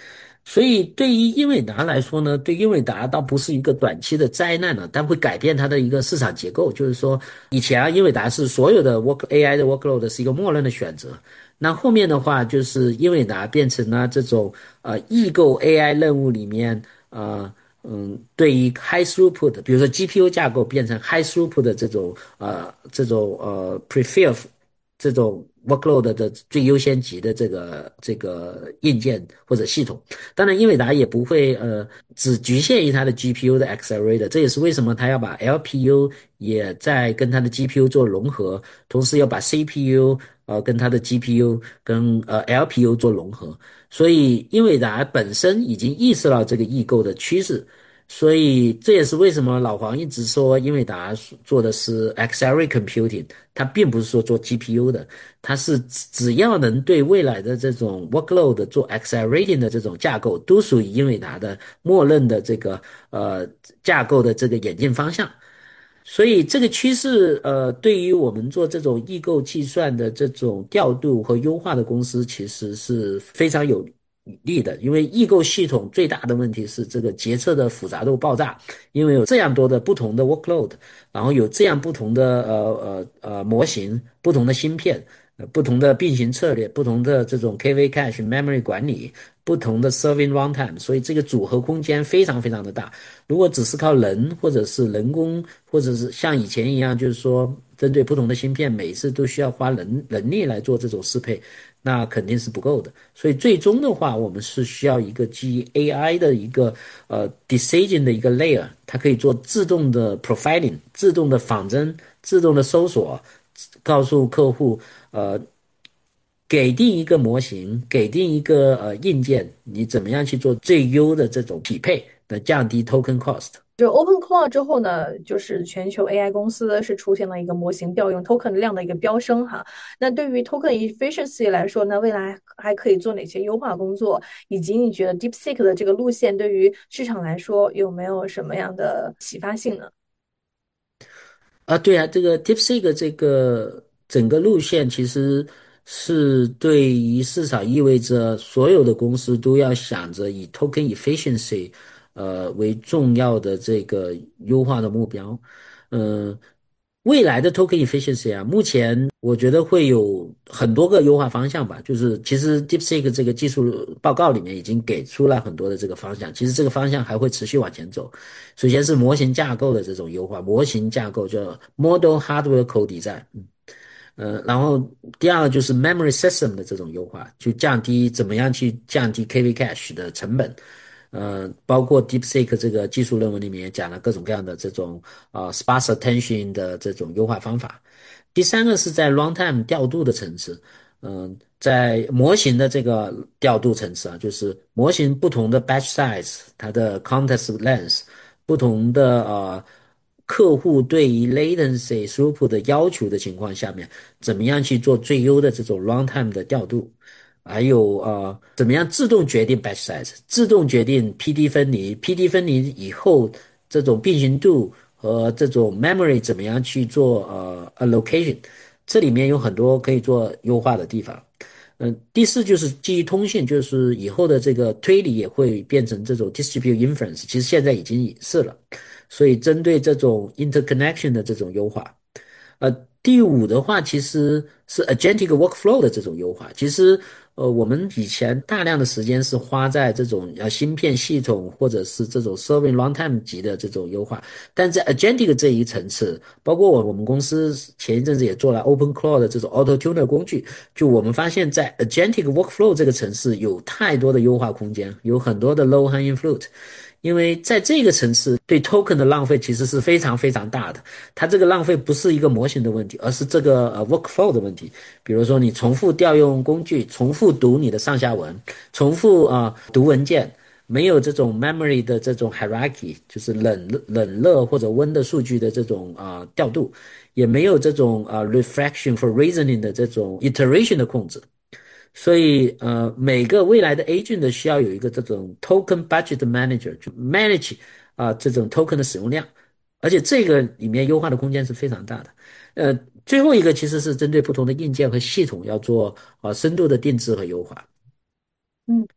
所以对于英伟达来说呢，对英伟达倒不是一个短期的灾难了，但会改变它的一个市场结构。就是说，以前啊，英伟达是所有的 work A I 的 workload 是一个默认的选择，那后面的话就是英伟达变成了这种呃异构 A I 任务里面呃嗯，对于 high throughput，比如说 G P U 架构变成 high throughput 的这种呃这种呃 prefer 这种 workload 的最优先级的这个这个硬件或者系统。当然，英伟达也不会呃只局限于它的 G P U 的 accelerator，这也是为什么它要把 L P U 也在跟它的 G P U 做融合，同时要把 C P U 呃跟它的 G P U 跟呃 L P U 做融合。所以英伟达本身已经意识到这个异构的趋势。所以这也是为什么老黄一直说英伟达做的是 accelerate computing，它并不是说做 G P U 的，它是只要能对未来的这种 workload 做 accelerating 的这种架构，都属于英伟达的默认的这个呃架构的这个演进方向。所以这个趋势，呃，对于我们做这种异构计算的这种调度和优化的公司，其实是非常有利的。因为异构系统最大的问题是这个决策的复杂度爆炸，因为有这样多的不同的 workload，然后有这样不同的呃呃呃模型、不同的芯片、呃不同的并行策略、不同的这种 K V cache memory 管理、不同的 serving runtime，所以这个组合空间非常非常的大。如果只是靠人或者是人工，或者是像以前一样，就是说针对不同的芯片，每一次都需要花人人力来做这种适配，那肯定是不够的。所以最终的话，我们是需要一个基于 A I 的一个呃 decision 的一个 layer，它可以做自动的 profiling，自动的仿真，自动的搜索，告诉客户呃。给定一个模型，给定一个呃硬件，你怎么样去做最优的这种匹配，来降低 token cost。 就 OpenClaw 之后呢，就是全球 A I 公司是出现了一个模型调用 token 量的一个飙升哈。那对于 token efficiency 来说呢，未来还可以做哪些优化工作？以及你觉得 DeepSeek 的这个路线对于市场来说有没有什么样的启发性呢？ 啊，对啊，这个 DeepSeek 这个整个路线其实是对于市场意味着所有的公司都要想着以 token efficiency 呃为重要的这个优化的目标。嗯、未来的 token efficiency 啊，目前我觉得会有很多个优化方向吧。就是其实 DeepSeek 这个技术报告里面已经给出了很多的这个方向，其实这个方向还会持续往前走。首先是模型架构的这种优化，模型架构叫 Model Hardware Co-Design，嗯，呃，然后第二个就是 Memory System 的这种优化，就降低怎么样去降低 K V cache 的成本。呃，包括 DeepSeek 这个技术论文里面也讲了各种各样的这种呃 sparse attention 的这种优化方法。第三个是在 runtime 调度的层次，嗯、呃，在模型的这个调度层次啊，就是模型不同的 batch size，它的 context length，不同的呃客户对于 latency throughput 的要求的情况下面，怎么样去做最优的这种 runtime 的调度。还有呃，怎么样自动决定 batch size，自动决定 P D 分离，P D 分离以后这种并行度和这种 memory 怎么样去做呃 allocation，这里面有很多可以做优化的地方。嗯、呃，第四就是基于通信，就是以后的这个推理也会变成这种 distributed inference，其实现在已经是了，所以针对这种 interconnection 的这种优化。呃，第五的话其实是 agentic workflow 的这种优化。其实，呃，我们以前大量的时间是花在这种呃芯片系统或者是这种 serving runtime 级的这种优化，但在 agentic 这一层次，包括我我们公司前一阵子也做了 OpenClaw 的这种 Auto Tuner 工具，就我们发现在 agentic workflow 这个层次有太多的优化空间，有很多的 low hanging fruit。因为在这个层次对 token 的浪费其实是非常非常大的，它这个浪费不是一个模型的问题，而是这个呃 workflow 的问题。比如说你重复调用工具，重复读你的上下文，重复啊、呃、读文件，没有这种 memory 的这种 hierarchy， 就是冷冷热或者温的数据的这种啊、呃、调度，也没有这种啊、呃、reflection for reasoning 的这种 iteration 的控制。所以，呃，每个未来的 agent 都需要有一个这种 token budget manager，去 manage 啊、呃、这种 token 的使用量，而且这个里面优化的空间是非常大的。呃，最后一个其实是针对不同的硬件和系统要做啊、呃、深度的定制和优化。 嗯。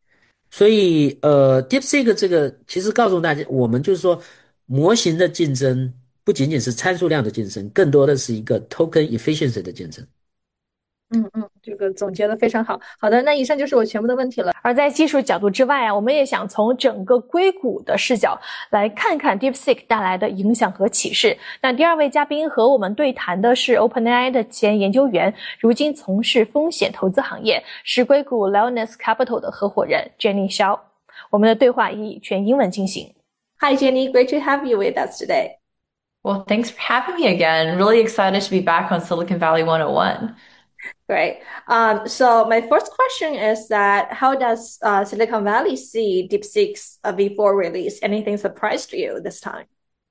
所以呃，DeepSeek 这个其实告诉大家，我们就是说，模型的竞争不仅仅是参数量的竞争，更多的是一个 token efficiency 的竞争。 嗯嗯，这个总结的非常好。好的，那以上就是我全部的问题了。 而在技术角度之外啊，我们也想从整个硅谷的视角来看看 DeepSeek 带来的影响和启示。那第二位嘉宾和我们对谈的是 OpenAI 的前研究员，如今从事风险投资行业，是硅谷 Leonis Capital 的合伙人 Jenny Xiao。我们的对话以全英文进行。 Hi Jenny, great to have you with us today. Well, thanks for having me again. Really excited to be back on Silicon Valley one oh one. Great. Um, so my first question is that how does uh, Silicon Valley see DeepSeek's uh, V four release? Anything surprised you this time?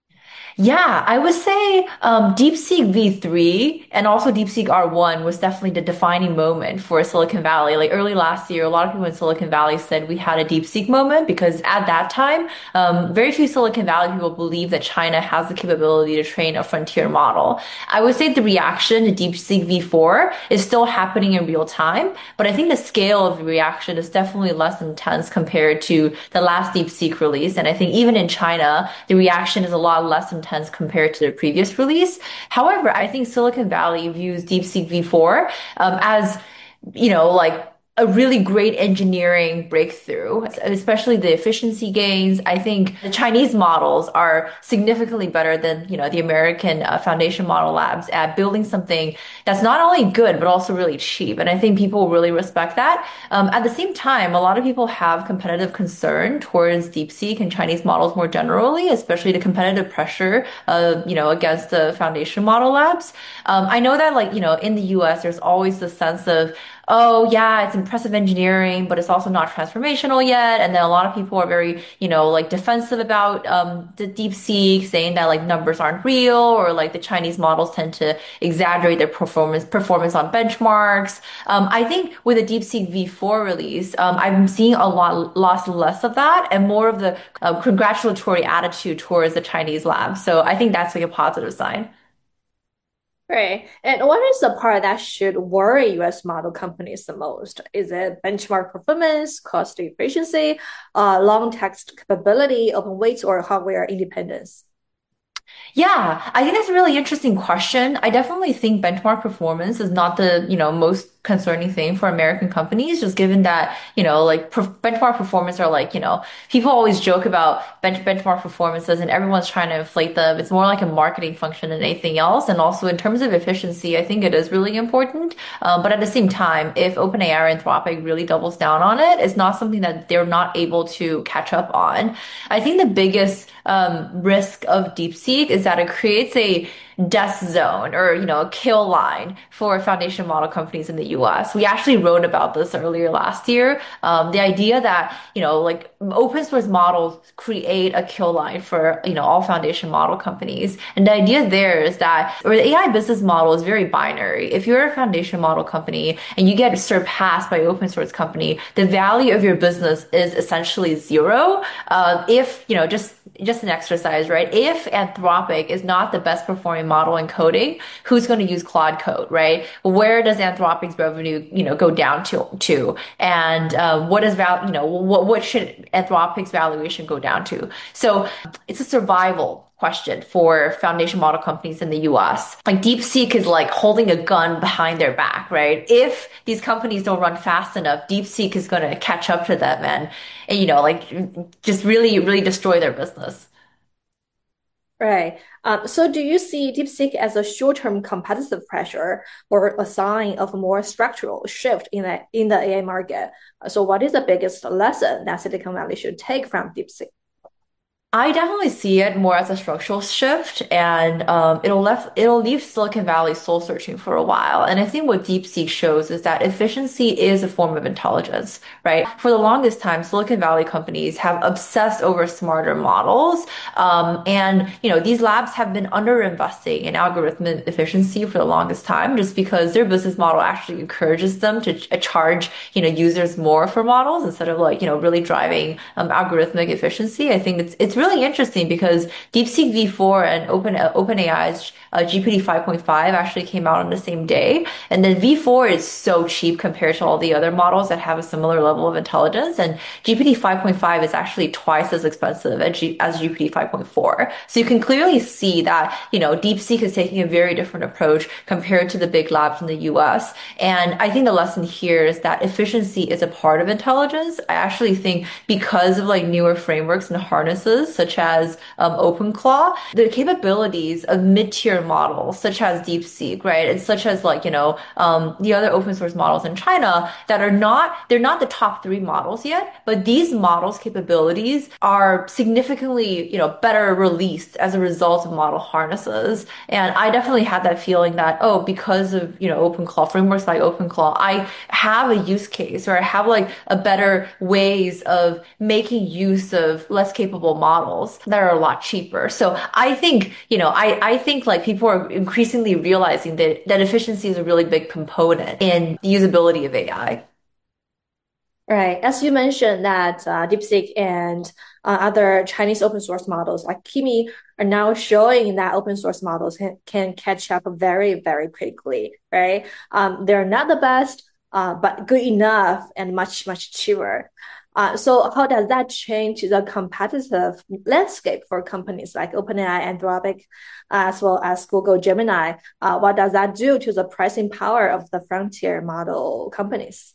Yeah, I would say um, DeepSeek V three and also DeepSeek R one was definitely the defining moment for Silicon Valley. Like early last year, a lot of people in Silicon Valley said we had a DeepSeek moment because at that time, um, very few Silicon Valley people believe that China has the capability to train a frontier model. I would say the reaction to DeepSeek V four is still happening in real time, but I think the scale of the reaction is definitely less intense compared to the last DeepSeek release. And I think even in China, the reaction is a lot less intense compared to the previous release. However, I think Silicon Valley views DeepSeek V four um, as, you know, like a really great engineering breakthrough, especially the efficiency gains. I think the Chinese models are significantly better than, you know, the American uh, foundation model labs at building something that's not only good, but also really cheap. And I think people really respect that. Um, at the same time, a lot of people have competitive concern towards DeepSeek and Chinese models more generally, especially the competitive pressure, uh, you know, against the foundation model labs. Um, I know that like, you know, in the U S, there's always the sense of, oh yeah, it's impressive engineering, but it's also not transformational yet. And then a lot of people are very, you know, like defensive about um, the DeepSeek, saying that like numbers aren't real, or like the Chinese models tend to exaggerate their performance performance on benchmarks. Um, I think with the DeepSeek V four release, um, I'm seeing a lot, lots less of that and more of the uh, congratulatory attitude towards the Chinese lab. So I think that's like a positive sign. Right. And what is the part that should worry U S model companies the most? Is it benchmark performance, cost efficiency, uh, long text capability, open weights, or hardware independence? Yeah, I think that's a really interesting question. I definitely think benchmark performance is not the, you know, most concerning thing for American companies, just given that, you know, like per benchmark performance are like, you know, people always joke about bench benchmark performances and everyone's trying to inflate them. It's more like a marketing function than anything else. And also in terms of efficiency, I think it is really important. Um, but at the same time, if OpenAI or Anthropic really doubles down on it, it's not something that they're not able to catch up on. I think the biggest um, risk of DeepSeek is that it creates a death zone or, you know, a kill line for foundation model companies in the U S. We actually wrote about this earlier last year. Um, the idea that, you know, like open source models create a kill line for, you know, all foundation model companies. And the idea there is that, or the A I business model is very binary. If you're a foundation model company and you get surpassed by open source company, the value of your business is essentially zero. Uh, if, you know, just, just an exercise, right? If Anthropic is not the best performing model in coding, who's going to use Claude Code, right? Where does Anthropic's revenue, you know, go down to, to? And, uh, what is val, you know, what, what should Anthropic's valuation go down to? So it's a survival question for foundation model companies in the U S. Like DeepSeek is like holding a gun behind their back, right? If these companies don't run fast enough, DeepSeek is going to catch up to them and, and, you know, like just really, really destroy their business. Right. Um, so do you see DeepSeek as a short-term competitive pressure or a sign of a more structural shift in the in the A I market? So what is the biggest lesson that Silicon Valley should take from DeepSeek? I definitely see it more as a structural shift, and um, it'll left it'll leave Silicon Valley soul searching for a while. And I think what DeepSeek shows is that efficiency is a form of intelligence, right? For the longest time, Silicon Valley companies have obsessed over smarter models, um, and you know these labs have been underinvesting in algorithmic efficiency for the longest time, just because their business model actually encourages them to ch charge you know users more for models instead of like you know really driving um, algorithmic efficiency. I think it's it's really interesting because DeepSeek V four and Open uh, OpenAI's uh, G P T five point five actually came out on the same day. And then V four is so cheap compared to all the other models that have a similar level of intelligence. And G P T five point five is actually twice as expensive as, G- as G P T five point four. So you can clearly see that, you know, DeepSeek is taking a very different approach compared to the big labs in the U S. And I think the lesson here is that efficiency is a part of intelligence. I actually think because of like newer frameworks and harnesses such as um, OpenClaw, the capabilities of mid-tier models such as DeepSeek, right, and such as like, you know, um, the other open source models in China that are not, they're not the top three models yet, but these models' capabilities are significantly, you know, better released as a result of model harnesses. And I definitely had that feeling that, oh, because of, you know, OpenClaw, frameworks like OpenClaw, I have a use case or I have like a better ways of making use of less capable models that are a lot cheaper. So I think, you know, I, I think like people are increasingly realizing that, that efficiency is a really big component in the usability of A I. Right. As you mentioned that uh, DeepSeek and uh, other Chinese open source models like Kimi are now showing that open source models can, can catch up very, very quickly, right? Um, they're not the best, uh, but good enough and much, much cheaper. Uh, so how does that change the competitive landscape for companies like OpenAI, Anthropic, as well as Google Gemini? Uh, what does that do to the pricing power of the frontier model companies?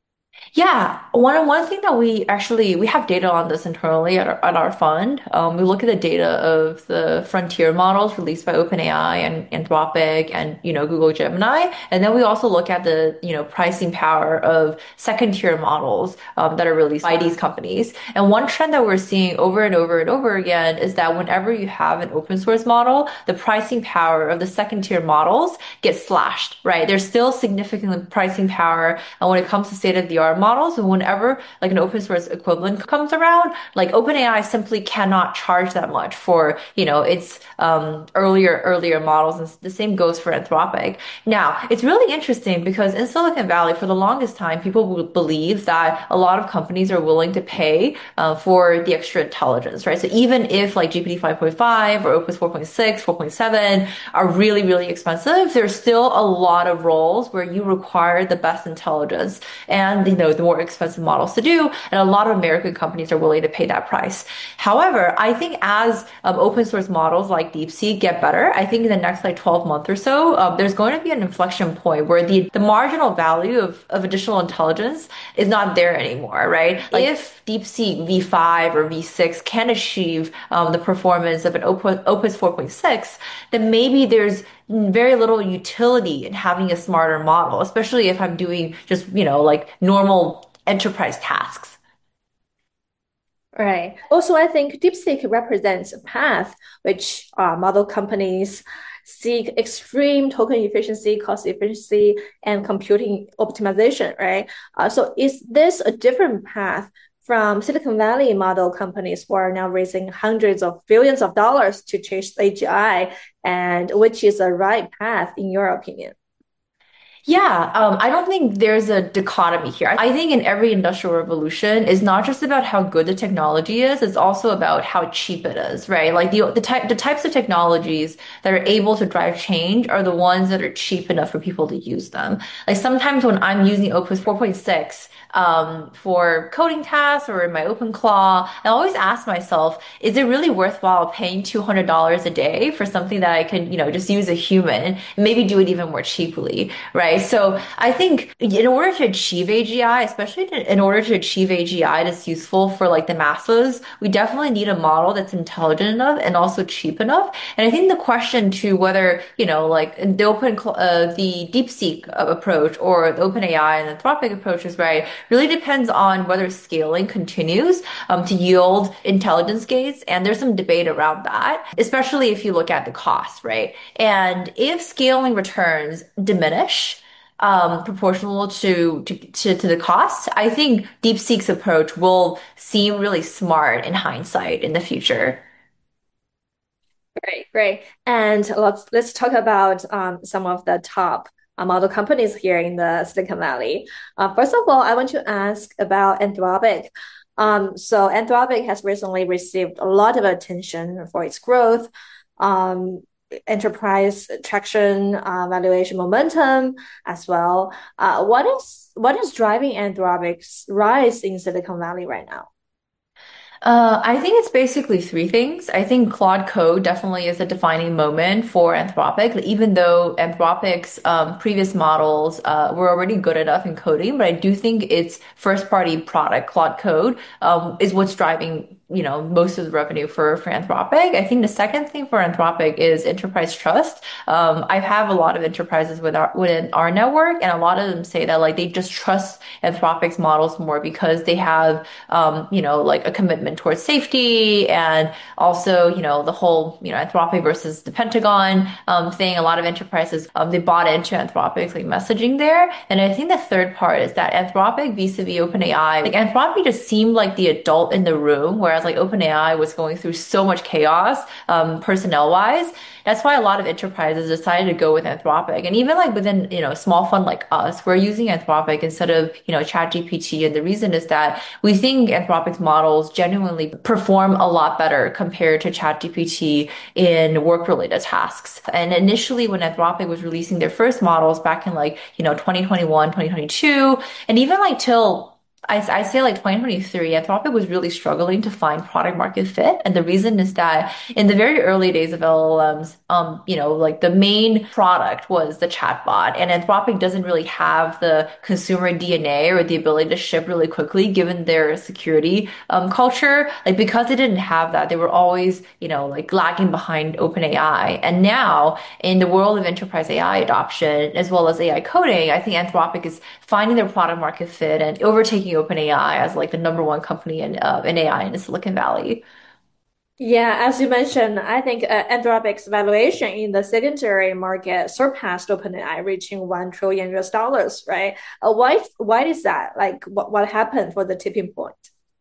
Yeah, one one thing that we actually we have data on this internally at our, at our fund. Um, we look at the data of the frontier models released by OpenAI and Anthropic and you know Google Gemini, and then we also look at the you know pricing power of second tier models um, that are released by these companies. And one trend that we're seeing over and over and over again is that whenever you have an open source model, the pricing power of the second tier models gets slashed. Right? There's still significant pricing power, and when it comes to state of the art models, and whenever like an open source equivalent comes around, like OpenAI simply cannot charge that much for, you know, its um, earlier, earlier models. And the same goes for Anthropic. Now, it's really interesting because in Silicon Valley, for the longest time, people would believe that a lot of companies are willing to pay uh, for the extra intelligence, right? So even if like G P T five point five or Opus four point six, four point seven are really, really expensive, there's still a lot of roles where you require the best intelligence and, you know, the more expensive models to do. And a lot of American companies are willing to pay that price. However, I think as um, open source models like DeepSeek get better, I think in the next like twelve months or so, um, there's going to be an inflection point where the, the marginal value of, of additional intelligence is not there anymore, right? Like if DeepSeek V five or V six can achieve um, the performance of an Opus, Opus four point six, then maybe there's very little utility in having a smarter model, especially if I'm doing just, you know, like normal enterprise tasks. Right. Also, I think DeepSeek represents a path which uh, model companies seek extreme token efficiency, cost efficiency, and computing optimization, right? Uh, so is this a different path from Silicon Valley model companies who are now raising hundreds of billions of dollars to chase A G I, and which is the right path in your opinion? Yeah, um, I don't think there's a dichotomy here. I think in every industrial revolution, it's not just about how good the technology is, it's also about how cheap it is, right? Like the the type the types of technologies that are able to drive change are the ones that are cheap enough for people to use them. Like sometimes when I'm using Opus four point six um, for coding tasks or in my OpenClaw, I always ask myself, is it really worthwhile paying two hundred dollars a day for something that I can, you know, just use a human and maybe do it even more cheaply, right? So I think in order to achieve A G I, especially in order to achieve A G I that's useful for like the masses, we definitely need a model that's intelligent enough and also cheap enough. And I think the question to whether, you know, like the open, uh, the DeepSeek approach or the OpenAI and Anthropic approach is right, really depends on whether scaling continues um, to yield intelligence gains. And there's some debate around that, especially if you look at the cost, right? And if scaling returns diminish, Um, proportional to, to, to, to the cost, I think DeepSeek's approach will seem really smart in hindsight in the future. Great, great. And let's let's talk about um, some of the top uh, model companies here in the Silicon Valley. Uh, first of all, I want to ask about Anthropic. Um, so Anthropic has recently received a lot of attention for its growth, um, enterprise traction, uh, valuation momentum as well. Uh, what is what is driving Anthropic's rise in Silicon Valley right now? Uh, I think it's basically three things. I think Claude Code definitely is a defining moment for Anthropic, even though Anthropic's um, previous models uh, were already good enough in coding, but I do think its first-party product, Claude Code, um, is what's driving, you know, most of the revenue for, for Anthropic. I think the second thing for Anthropic is enterprise trust. Um, I have a lot of enterprises with our, within our network, and a lot of them say that like they just trust Anthropic's models more because they have, um, you know, like a commitment towards safety, and also, you know, the whole, you know, Anthropic versus the Pentagon um, thing. A lot of enterprises, um, they bought into Anthropic's like messaging there. And I think the third part is that Anthropic vis-a-vis OpenAI, like Anthropic just seemed like the adult in the room, whereas like OpenAI was going through so much chaos, um, personnel wise. That's why a lot of enterprises decided to go with Anthropic. And even like within, you know, a small fund like us, we're using Anthropic instead of, you know, ChatGPT. And the reason is that we think Anthropic's models genuinely perform a lot better compared to ChatGPT in work-related tasks. And initially when Anthropic was releasing their first models back in like, you know, twenty twenty-one, twenty twenty-two, and even like till I, I say like twenty twenty-three, Anthropic was really struggling to find product market fit. And the reason is that in the very early days of L L Ms, um, you know, like the main product was the chatbot, and Anthropic doesn't really have the consumer D N A or the ability to ship really quickly given their security, um, culture. Like because they didn't have that, they were always, you know, like lagging behind OpenAI. And now in the world of enterprise A I adoption, as well as A I coding, I think Anthropic is finding their product market fit and overtaking OpenAI as like the number one company in uh, in A I in the Silicon Valley. Yeah, as you mentioned, I think uh, Anthropic's valuation in the secondary market surpassed OpenAI, reaching one trillion U S dollars, right? Uh, why, why is that? Like, what, what happened for the tipping point?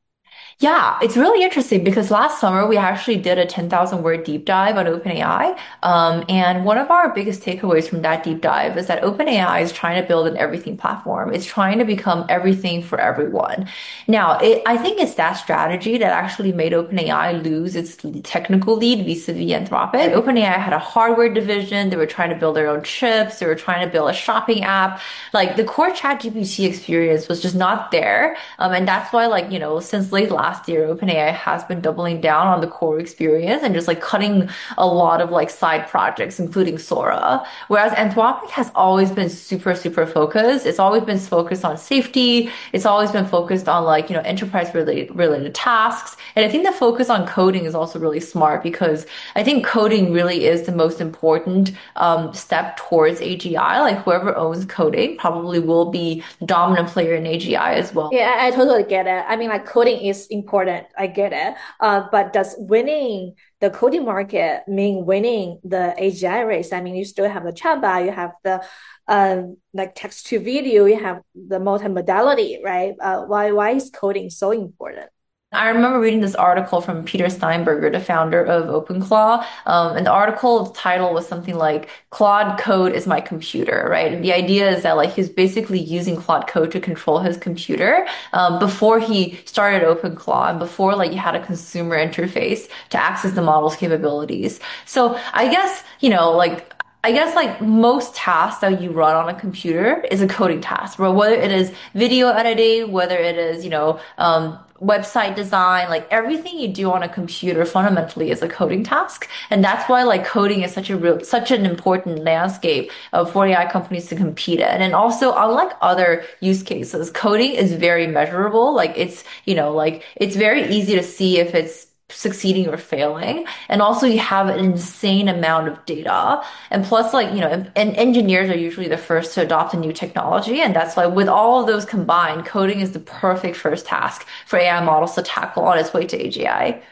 Yeah, it's really interesting because last summer we actually did a ten thousand word deep dive on OpenAI. Um, and one of our biggest takeaways from that deep dive is that OpenAI is trying to build an everything platform. It's trying to become everything for everyone. Now, it, I think it's that strategy that actually made OpenAI lose its technical lead vis-a-vis Anthropic. OpenAI had a hardware division. They were trying to build their own chips. They were trying to build a shopping app. Like the core ChatGPT experience was just not there. Um, and that's why, like, you know, since late last Last year, OpenAI has been doubling down on the core experience and just like cutting a lot of like side projects, including Sora. Whereas Anthropic has always been super, super focused. It's always been focused on safety. It's always been focused on like, you know, enterprise related, related tasks. And I think the focus on coding is also really smart because I think coding really is the most important um, step towards A G I. Like whoever owns coding probably will be the dominant player in A G I as well. Yeah, I, I totally get it. I mean, like coding is important. I get it. Uh, but does winning the coding market mean winning the A G I race? I mean, you still have the chatbot, you have the uh, like text to video, you have the multimodality, right? Uh, why why is coding so important? I remember reading this article from Peter Steinberger, the founder of OpenClaw. Um, and the article title was something like Claude Code is my computer, right? And the idea is that like he's basically using Claude Code to control his computer um, before he started OpenClaw and before like you had a consumer interface to access the model's capabilities. So I guess, you know, like I guess like most tasks that you run on a computer is a coding task, right? Whether it is video editing, whether it is, you know, um, website design, like everything you do on a computer fundamentally is a coding task. And that's why like coding is such a real, such an important landscape uh, for A I companies to compete in. And also unlike other use cases, coding is very measurable. Like it's, you know, like it's very easy to see if it's succeeding or failing. And also you have an insane amount of data. And plus like, you know, and, and engineers are usually the first to adopt a new technology. And that's why with all of those combined, coding is the perfect first task for A I models to tackle on its way to A G I.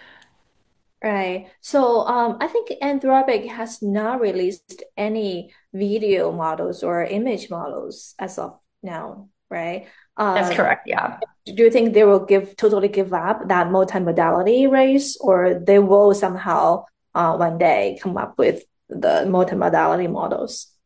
Right. So um, I think Anthropic has not released any video models or image models as of now, right? That's Um, correct. Yeah. do you think they will give totally give up that multimodality race, or they will somehow uh, one day come up with the multimodality models?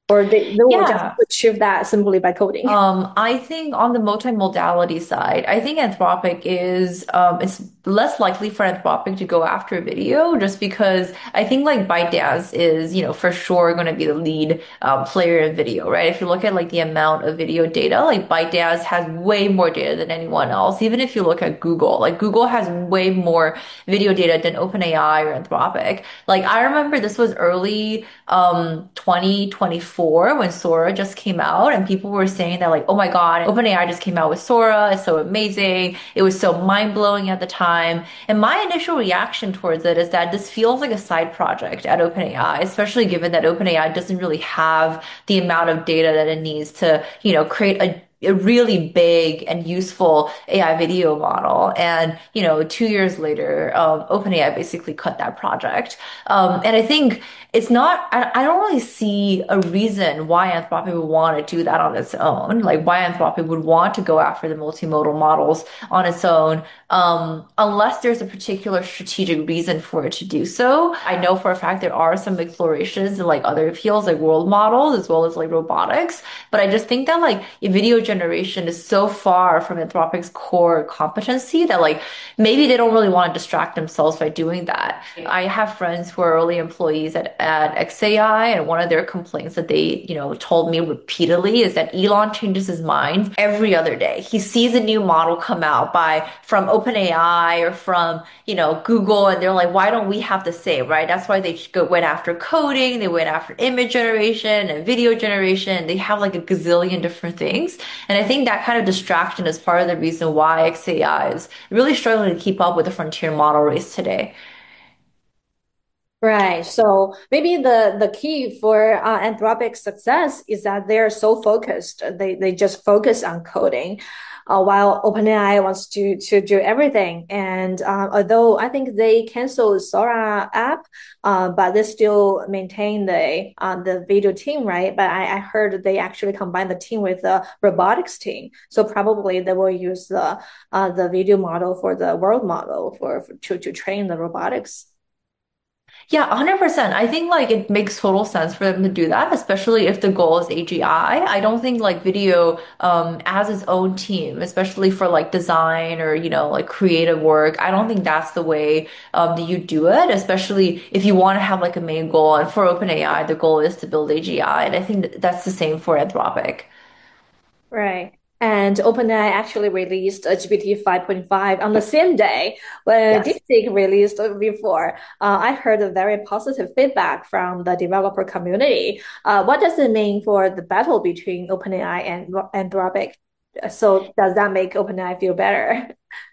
or they, they will just Yeah. achieve that simply by coding? Um, I think on the multimodality side, I think Anthropic is um, it's less likely for Anthropic to go after video just because I think like ByteDance is, you know, for sure going to be the lead um, player in video, right? If you look at like the amount of video data, like ByteDance has way more data than anyone else. Even if you look at Google, like Google has way more video data than OpenAI or Anthropic. Like I remember this was early um twenty twenty-four when Sora just came out and people were saying that like, oh my God, OpenAI just came out with Sora. It's so amazing. It was so mind blowing at the time. And my initial reaction towards it is that this feels like a side project at OpenAI, especially given that OpenAI doesn't really have the amount of data that it needs to, you know, create a a really big and useful A I video model. And, you know, two years later, um, OpenAI basically cut that project. Um, and I think it's not, I, I don't really see a reason why Anthropic would want to do that on its own. Like why Anthropic would want to go after the multimodal models on its own, um, unless there's a particular strategic reason for it to do so. I know for a fact there are some explorations in like other fields like world models as well as like robotics. But I just think that like video generation is so far from Anthropic's core competency that like maybe they don't really want to distract themselves by doing that. I have friends who are early employees at, at X A I, and one of their complaints that they, you know, told me repeatedly is that Elon changes his mind every other day. He sees a new model come out by from OpenAI or from, you know, Google, and they're like, why don't we have the same, right? That's why they go, went after coding, they went after image generation and video generation. They have like a gazillion different things. And I think that kind of distraction is part of the reason why X A I is really struggling to keep up with the frontier model race today. Right. So maybe the, the key for uh, Anthropic's success is that they're so focused. They they just focus on coding, uh, while OpenAI wants to to do everything. And uh, although I think they canceled Sora app, uh, but they still maintain the uh, the video team, right? But I, I heard they actually combine the team with the robotics team. So probably they will use the uh, the video model for the world model for, for to to train the robotics. Yeah, one hundred percent. I think like it makes total sense for them to do that, especially if the goal is A G I. I I don't think like video um as its own team, especially for like design or, you know, like creative work. I don't think that's the way um that you do it, especially if you want to have like a main goal. And for OpenAI, the goal is to build A G I. And I think that that's the same for Anthropic. Right. And OpenAI actually released a G P T five point five on the same day when Yes. DeepSeek released before. Uh, I heard a very positive feedback from the developer community. Uh, what does it mean for the battle between OpenAI and Anthropic? So does that make OpenAI feel better?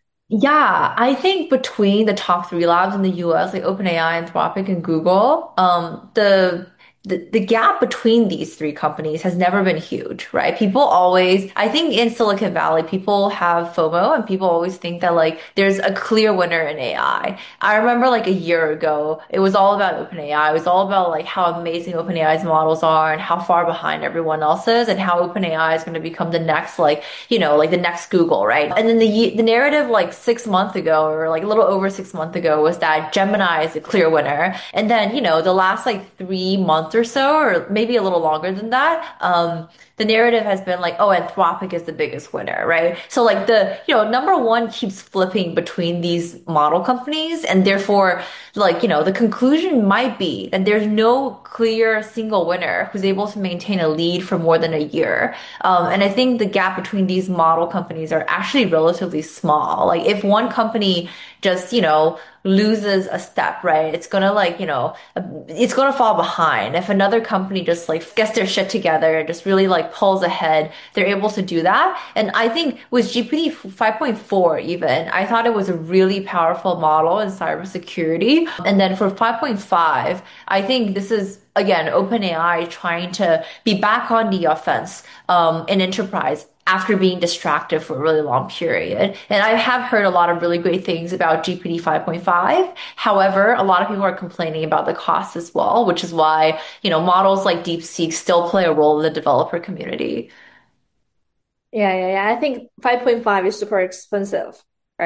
Yeah, I think between the top three labs in the U S, like OpenAI, Anthropic, and Google, um, the the, the gap between these three companies has never been huge, right? People always, I think in Silicon Valley, people have FOMO and people always think that like there's a clear winner in A I. I I remember like a year ago, it was all about OpenAI. It was all about like how amazing OpenAI's models are and how far behind everyone else is and how OpenAI is going to become the next like, you know, like the next Google, right? And then the the narrative like six months ago or like a little over six months ago was that Gemini is the clear winner. And then, you know, the last like three months or so, or maybe a little longer than that, um, the narrative has been like, oh, Anthropic is the biggest winner, right? So like the, you know, number one keeps flipping between these model companies. And therefore, like, you know, the conclusion might be that there's no clear single winner who's able to maintain a lead for more than a year. Um, and I think the gap between these model companies are actually relatively small. Like if one company just, you know, loses a step, right? It's gonna like, you know, it's gonna fall behind. If another company just like gets their shit together and just really like pulls ahead, they're able to do that. And I think with G P T five point four even, I thought it was a really powerful model in cybersecurity. And then for five point five, I think this is again, OpenAI trying to be back on the offense um, in enterprise after being distracted for a really long period. And I have heard a lot of really great things about G P T five point five. However, a lot of people are complaining about the cost as well, which is why, you know, models like DeepSeek still play a role in the developer community. Yeah, yeah, yeah. I think five point five is super expensive, right?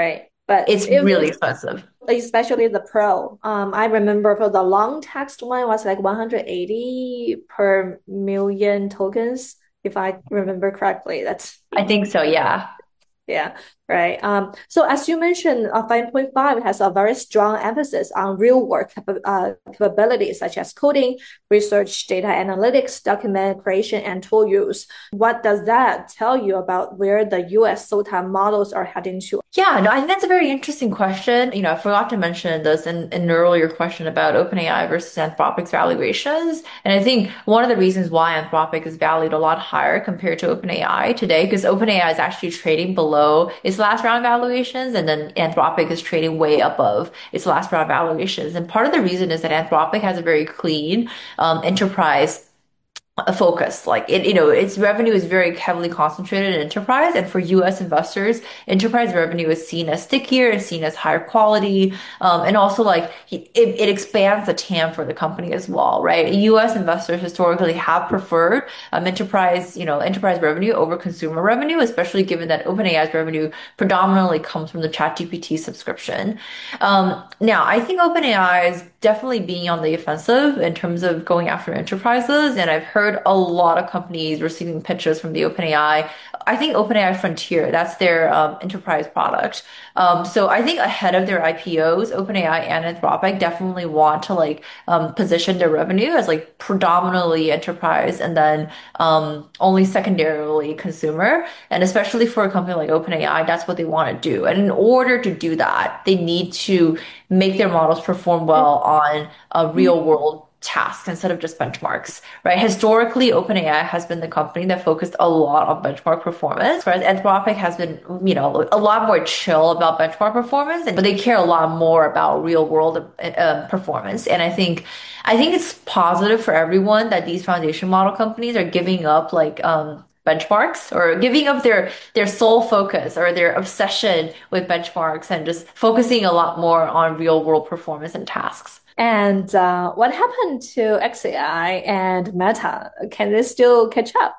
but It's it really was, expensive. especially the Pro. Um, I remember for the long text one was like one hundred eighty per million tokens, if I remember correctly. That's I think so, yeah. Yeah, right. Um, so as you mentioned, uh, five point five has a very strong emphasis on real world capa uh, capabilities such as coding, research, data analytics, document creation, and tool use. What does that tell you about where the U S SOTA models are heading to? Yeah, no, I think that's a very interesting question. You know, I forgot to mention this in, in an earlier question about OpenAI versus Anthropic's valuations. And I think one of the reasons why Anthropic is valued a lot higher compared to OpenAI today, because OpenAI is actually trading below its last round valuations, and then Anthropic is trading way above its last round valuations. And part of the reason is that Anthropic has a very clean um, enterprise a focus. Like it, you know, its revenue is very heavily concentrated in enterprise. And for U S investors, enterprise revenue is seen as stickier and seen as higher quality. Um, and also like it, it expands the T A M for the company as well, right? U S investors historically have preferred um, enterprise, you know, enterprise revenue over consumer revenue, especially given that OpenAI's revenue predominantly comes from the ChatGPT subscription. Um, now, I think OpenAI is definitely being on the offensive in terms of going after enterprises. And I've heard a lot of companies receiving pitches from the OpenAI. I think OpenAI Frontier, that's their um, enterprise product. Um, so I think ahead of their I P Os, OpenAI and Anthropic definitely want to like um, position their revenue as like predominantly enterprise and then um, only secondarily consumer. And especially for a company like OpenAI, that's what they want to do. And in order to do that, they need to make their models perform well on a real world tasks instead of just benchmarks, right? Historically, OpenAI has been the company that focused a lot on benchmark performance, whereas Anthropic has been, you know, a lot more chill about benchmark performance, but they care a lot more about real world uh, performance. And I think, I think it's positive for everyone that these foundation model companies are giving up like, um, benchmarks or giving up their their sole focus or their obsession with benchmarks and just focusing a lot more on real world performance and tasks. And uh, what happened to X A I and Meta? Can they still catch up?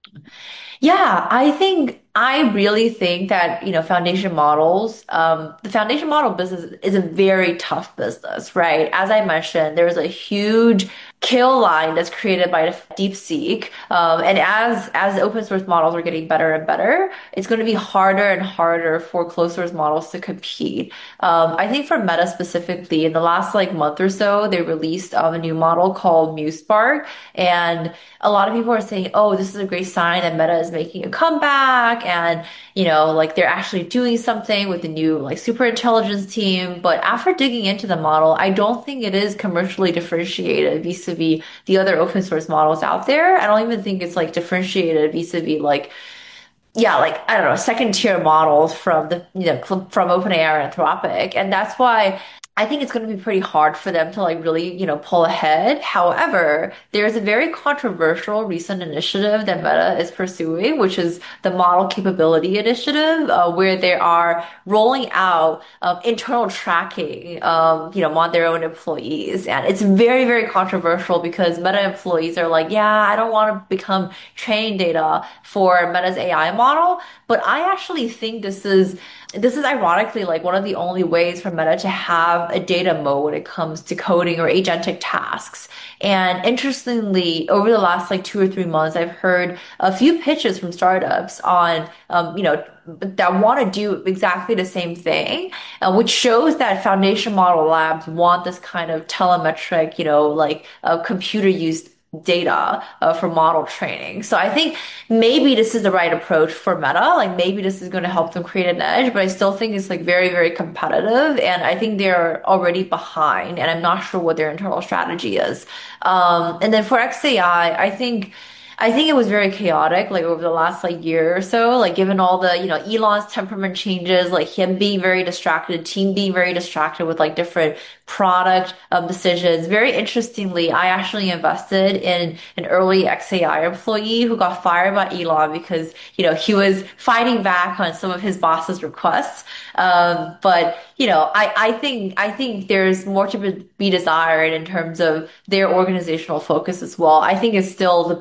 Yeah, I think I really think that, you know, foundation models, um, the foundation model business is a very tough business, right? As I mentioned, there's a huge kill line that's created by DeepSeek. Um, and as, as open source models are getting better and better, it's going to be harder and harder for closed source models to compete. Um, I think for Meta specifically, in the last like month or so, they released um, a new model called MuseSpark. And a lot of people are saying, oh, this is a great sign that Meta is making a comeback. And, you know, like they're actually doing something with the new like super intelligence team. But after digging into the model, I don't think it is commercially differentiated vis-a-vis the other open source models out there. I don't even think it's like differentiated vis-a-vis like, yeah, like, I don't know, second tier models from the, you know, from OpenAI or Anthropic. And that's why I think it's going to be pretty hard for them to like really, you know, pull ahead. However, there's a very controversial recent initiative that Meta is pursuing, which is the Model Capability Initiative, uh, where they are rolling out um, internal tracking, um, you know, on their own employees. And it's very, very controversial because Meta employees are like, yeah, I don't want to become training data for Meta's A I model. But I actually think this is This is ironically like one of the only ways for Meta to have a data mode when it comes to coding or agentic tasks. And interestingly, over the last like two or three months, I've heard a few pitches from startups on, um, you know, that want to do exactly the same thing, uh, which shows that foundation model labs want this kind of telemetric, you know, like uh, computer used data uh, for model training. So I think maybe this is the right approach for Meta. Like maybe this is going to help them create an edge, but I still think it's like very, very competitive. And I think they're already behind and I'm not sure what their internal strategy is. Um, and then for X A I, I think I think it was very chaotic, like over the last like year or so, like given all the, you know, Elon's temperament changes, like him being very distracted, team being very distracted with like different product um, decisions. Very interestingly, I actually invested in an early X A I employee who got fired by Elon because, you know, he was fighting back on some of his boss's requests. Um, but, you know, I, I think, I think there's more to be, be desired in terms of their organizational focus as well. I think it's still the best tool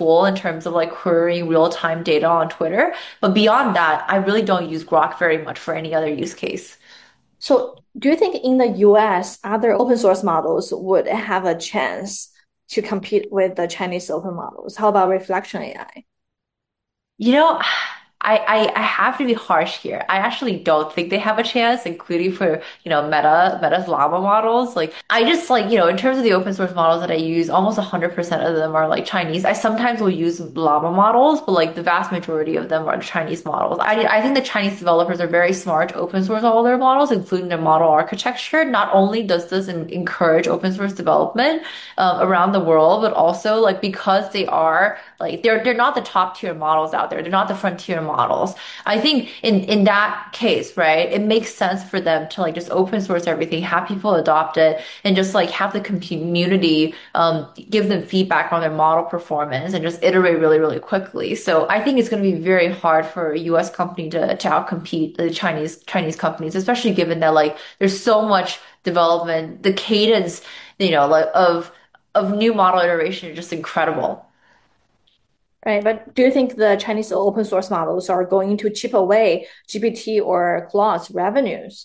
tool in terms of like querying real-time data on Twitter. But beyond that, I really don't use Grok very much for any other use case. So do you think in the U S, other open source models would have a chance to compete with the Chinese open models? How about Reflection A I? You know, I, I, I have to be harsh here. I actually don't think they have a chance, including for, you know, Meta, Meta's Llama models. Like, I just like, you know, in terms of the open source models that I use, almost one hundred percent of them are like Chinese. I sometimes will use Llama models, but like the vast majority of them are Chinese models. I, I think the Chinese developers are very smart to open source all their models, including their model architecture. Not only does this en- encourage open source development um, around the world, but also like because they are like, they're, they're not the top tier models out there. They're not the frontier models. I think in, in that case, right, it makes sense for them to like just open source everything, have people adopt it, and just like have the community um, give them feedback on their model performance and just iterate really, really quickly. So I think it's going to be very hard for a U S company to, to outcompete the Chinese Chinese companies, especially given that like there's so much development, the cadence, you know, like of of new model iteration is just incredible. Right, but do you think the Chinese open source models are going to chip away G P T or Claude's revenues?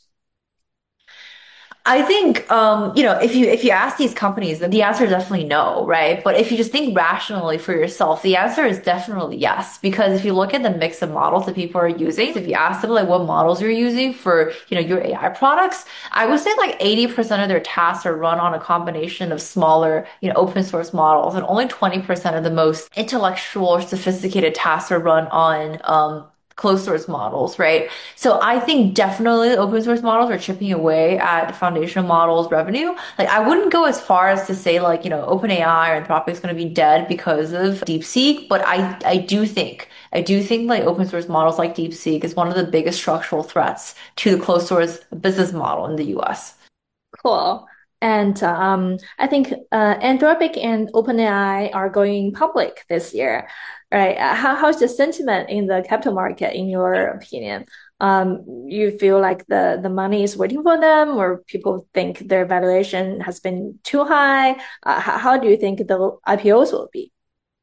I think, um, you know, if you if you ask these companies, then the answer is definitely no, right? But if you just think rationally for yourself, the answer is definitely yes. Because if you look at the mix of models that people are using, if you ask them like what models you're using for, you know, your A I products, I would say like eighty percent of their tasks are run on a combination of smaller, you know, open source models, and only twenty percent of the most intellectual or sophisticated tasks are run on um closed source models, right? So I think definitely open source models are chipping away at foundational models revenue. Like I wouldn't go as far as to say like, you know, OpenAI or Anthropic is going to be dead because of DeepSeek, but I, I do think, I do think like open source models like DeepSeek is one of the biggest structural threats to the closed source business model in the U S. Cool. And um, I think uh, Anthropic and OpenAI are going public this year, right? Uh, How, how's the sentiment in the capital market, in your opinion? Um, you feel like the, the money is waiting for them, or people think their valuation has been too high? Uh, how, how do you think the I P Os will be?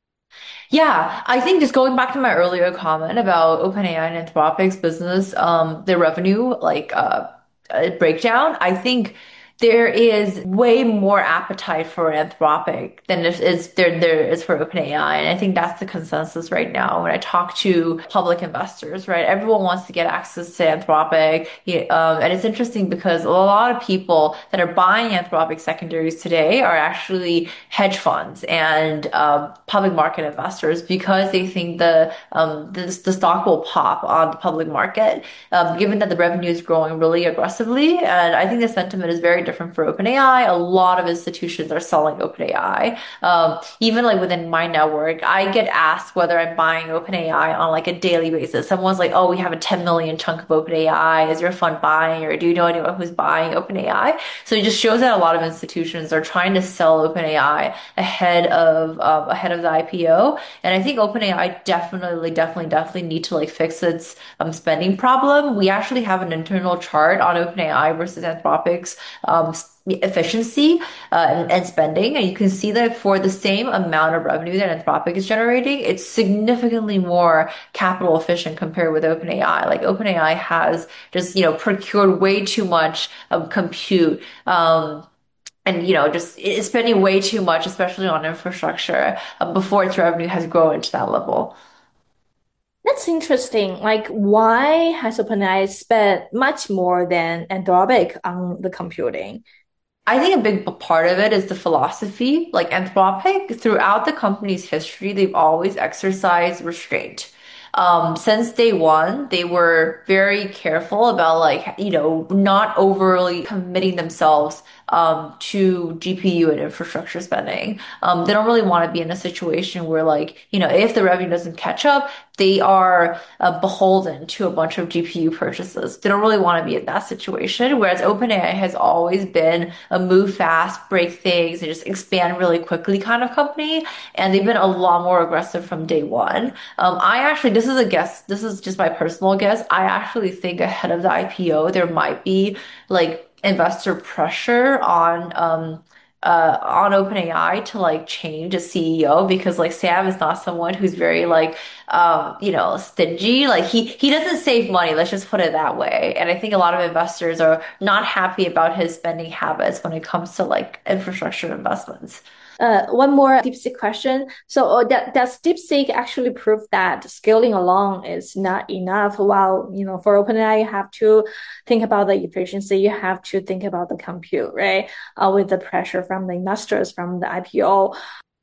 Yeah, I think just going back to my earlier comment about OpenAI and Anthropic's business, um, their revenue, like uh, uh, breakdown, I think there is way more appetite for Anthropic than is, is there there is for OpenAI, and I think that's the consensus right now. When I talk to public investors, right, everyone wants to get access to Anthropic, yeah, um, and it's interesting because a lot of people that are buying Anthropic secondaries today are actually hedge funds and um, public market investors because they think the um, the, the stock will pop on the public market, um, given that the revenue is growing really aggressively, and I think the sentiment is very different for OpenAI. A lot of institutions are selling OpenAI. Um, even like within my network, I get asked whether I'm buying OpenAI on like a daily basis. Someone's like, "Oh, we have a ten million chunk of OpenAI. Is your fund buying, or do you know anyone who's buying OpenAI?" So it just shows that a lot of institutions are trying to sell OpenAI ahead of um, ahead of the I P O. And I think OpenAI definitely, definitely, definitely need to like fix its um, spending problem. We actually have an internal chart on OpenAI versus Anthropic's um, efficiency uh, and, and spending, and you can see that for the same amount of revenue that Anthropic is generating, it's significantly more capital efficient compared with OpenAI. Like OpenAI has just, you know, procured way too much of compute. Um, and you know just it's spending way too much, especially on infrastructure, uh, before its revenue has grown to that level. That's interesting. Like, why has OpenAI spent much more than Anthropic on the computing? I think a big part of it is the philosophy. Like Anthropic, throughout the company's history, they've always exercised restraint. Um, since day one, they were very careful about like, you know, not overly committing themselves um, to G P U and infrastructure spending. Um, they don't really want to be in a situation where like, you know, if the revenue doesn't catch up, they are uh, beholden to a bunch of G P U purchases. They don't really want to be in that situation. Whereas OpenAI has always been a move fast, break things, and just expand really quickly kind of company. And they've been a lot more aggressive from day one. Um, I actually, this is a guess, this is just my personal guess. I actually think ahead of the I P O, there might be like investor pressure on um, uh on OpenAI to like change a C E O because like Sam is not someone who's very like um you know stingy. Like he he doesn't save money, let's just put it that way. And I think a lot of investors are not happy about his spending habits when it comes to like infrastructure investments. Uh, one more DeepSeek question. So uh, that, does DeepSeek actually prove that scaling alone is not enough? While, you know, for OpenAI, you have to think about the efficiency, you have to think about the compute, right? Uh, with the pressure from the investors, from the I P O.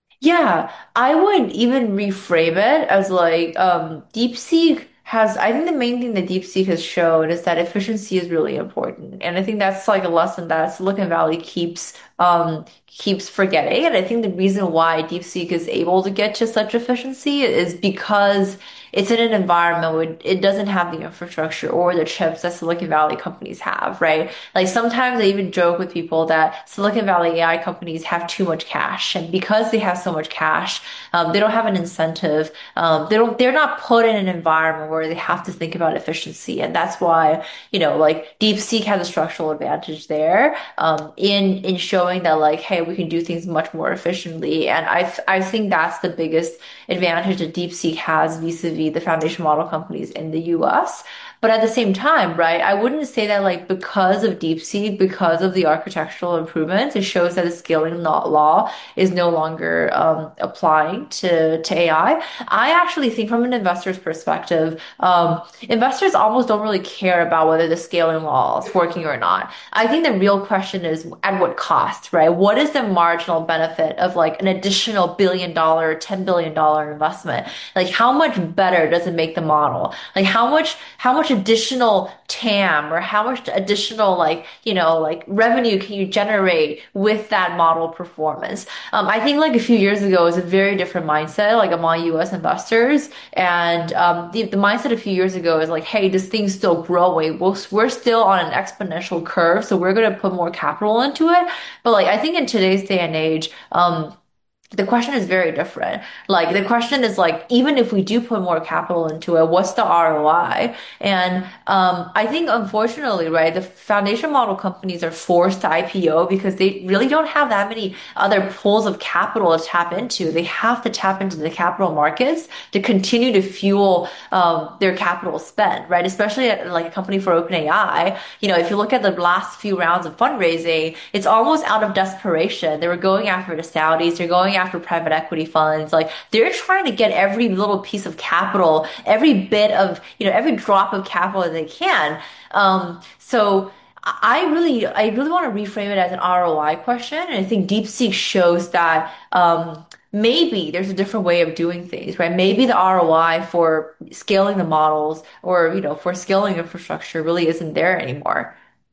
Yeah, I would even reframe it as like um DeepSeek has I think the main thing that DeepSeek has shown is that efficiency is really important. And I think that's like a lesson that Silicon Valley keeps um keeps forgetting. And I think the reason why DeepSeek is able to get to such efficiency is because it's in an environment where it doesn't have the infrastructure or the chips that Silicon Valley companies have, right? Like sometimes I even joke with people that Silicon Valley A I companies have too much cash, and because they have so much cash, um, they don't have an incentive. Um, they don't. They're not put in an environment where they have to think about efficiency, and that's why you know, like DeepSeek has a structural advantage there um, in in showing that like, hey, we can do things much more efficiently, and I I think that's the biggest advantage that DeepSeek has vis-a-vis the foundation model companies in the U S. But at the same time, right, I wouldn't say that like because of DeepSeek, because of the architectural improvements, it shows that the scaling law is no longer um, applying to, to A I. I I actually think from an investor's perspective, um, investors almost don't really care about whether the scaling law is working or not. I think the real question is at what cost, right? What is the marginal benefit of like an additional billion dollar, ten billion dollar investment? Like how much better does it make the model? Like how much, how much additional T A M or how much additional like, you know, like revenue can you generate with that model performance? Um, I think like a few years ago it was a very different mindset, like among U S investors. And um, the, the mindset a few years ago is like, hey, this thing's still growing. We'll, we're still on an exponential curve. So we're going to put more capital into it. But like, I think in today's day and age, um, the question is very different. Like the question is like, even if we do put more capital into it, what's the R O I? And um, I think unfortunately, right, the foundation model companies are forced to I P O because they really don't have that many other pools of capital to tap into. They have to tap into the capital markets to continue to fuel um, their capital spend, right? Especially at like a company for OpenAI. You know, if you look at the last few rounds of fundraising, it's almost out of desperation. They were going after the Saudis. They're going after private equity funds. Like they're trying to get every little piece of capital, every bit of, you know, every drop of capital that they can. Um, so I really, I really want to reframe it as an R O I question. And I think DeepSeek shows that, um, maybe there's a different way of doing things, right? Maybe the R O I for scaling the models or, you know, for scaling infrastructure really isn't there anymore.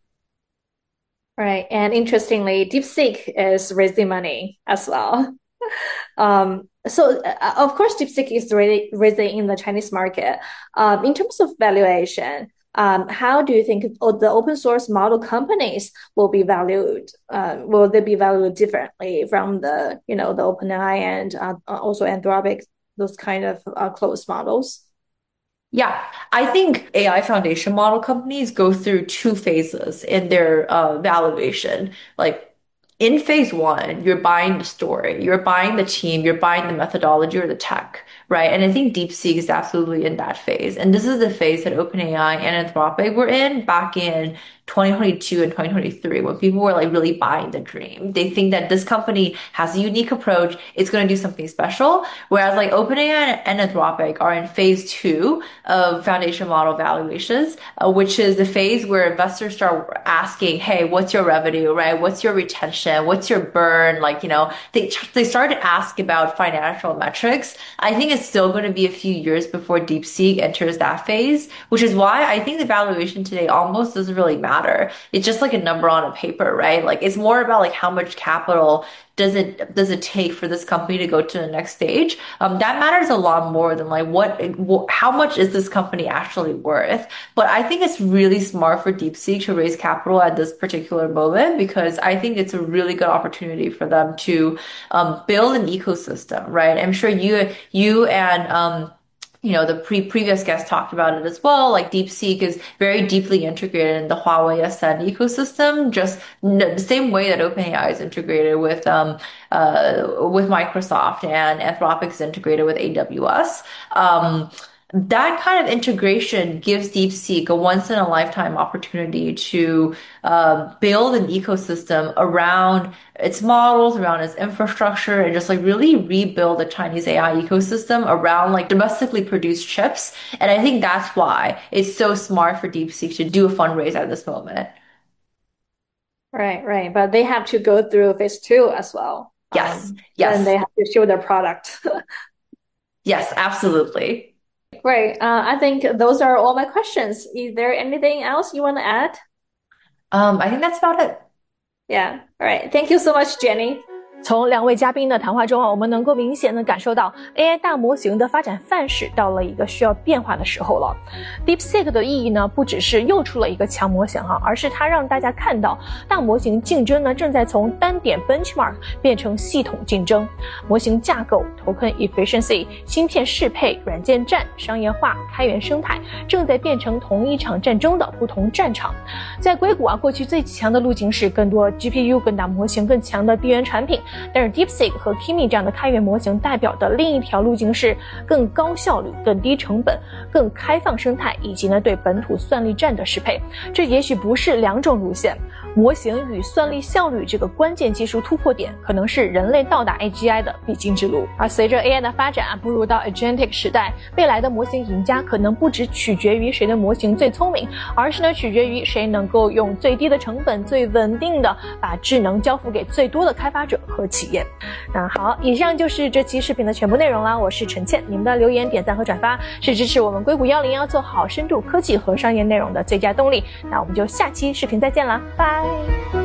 Right. And interestingly, DeepSeek is raising money as well. Um, so uh, of course, DeepSeek is really raising in the Chinese market. Um, in terms of valuation, um, how do you think o- the open source model companies will be valued? Uh, will they be valued differently from the, you know, the OpenAI and uh, also Anthropic, those kind of uh, closed models? Yeah, I think A I foundation model companies go through two phases in their uh, valuation. Like in phase one, you're buying the story, you're buying the team, you're buying the methodology or the tech, right? And I think DeepSeek is absolutely in that phase. And this is the phase that OpenAI and Anthropic were in back in twenty twenty-two and twenty twenty-three when people were like really buying the dream. They think that this company has a unique approach, it's going to do something special. Whereas like OpenAI and Anthropic are in phase two of foundation model valuations, uh, which is the phase where investors start asking, hey, what's your revenue, right? What's your retention? What's your burn? Like, you know, they, they start to ask about financial metrics. I think it's still going to be a few years before DeepSeek enters that phase, which is why I think the valuation today almost doesn't really matter. It's just like a number on a paper, right? Like it's more about like how much capital does it does it take for this company to go to the next stage? Um, that matters a lot more than like what, what how much is this company actually worth? But I think it's really smart for DeepSeek to raise capital at this particular moment because I think it's a really good opportunity for them to um, build an ecosystem, right? I'm sure you you and um, you know, the pre previous guest talked about it as well. Like DeepSeek is very deeply integrated in the Huawei Ascend ecosystem, just the same way that OpenAI is integrated with um uh with Microsoft and Anthropic is integrated with A W S. Um, That kind of integration gives DeepSeek a once-in-a-lifetime opportunity to uh, build an ecosystem around its models, around its infrastructure, and just like really rebuild the Chinese A I ecosystem around like domestically produced chips. And I think that's why it's so smart for DeepSeek to do a fundraise at this moment. Right, right. But they have to go through phase two as well. Yes, um, yes. And they have to show their product. Yes, absolutely. Great. Uh, I think those are all my questions. Is there anything else you want to add? Um, I think that's about it. Yeah. All right. Thank you so much, Jenny. 从两位嘉宾的谈话中啊，我们能够明显的感受到 A I 大模型的发展范式到了一个需要变化的时候了。DeepSeek 的意义呢，不只是又出了一个强模型哈，而是它让大家看到大模型竞争呢正在从单点 benchmark 变成系统竞争，模型架构、token efficiency、芯片适配、软件战、商业化、开源生态正在变成同一场战争的不同战场。在硅谷啊，过去最强的路径是更多 G P U、更大模型、更强的闭源产品。但是 DeepSeek 和 Kimi 这样的开源模型代表的另一条路径是更高效率、更低成本、更开放生态，以及呢对本土算力站的适配。这也许不是两种路线，模型与算力效率这个关键技术突破点，可能是人类到达 A G I 的必经之路。而随着 A I 的发展啊，步入到 Agentic 时代，未来的模型赢家可能不只取决于谁的模型最聪明，而是呢取决于谁能够用最低的成本、最稳定的把智能交付给最多的开发者和企业。那好，以上就是这期视频的全部内容啦。我是陈倩，你们的留言、点赞和转发是支持我们硅谷一零一做好深度科技和商业内容的最佳动力。那我们就下期视频再见啦，拜。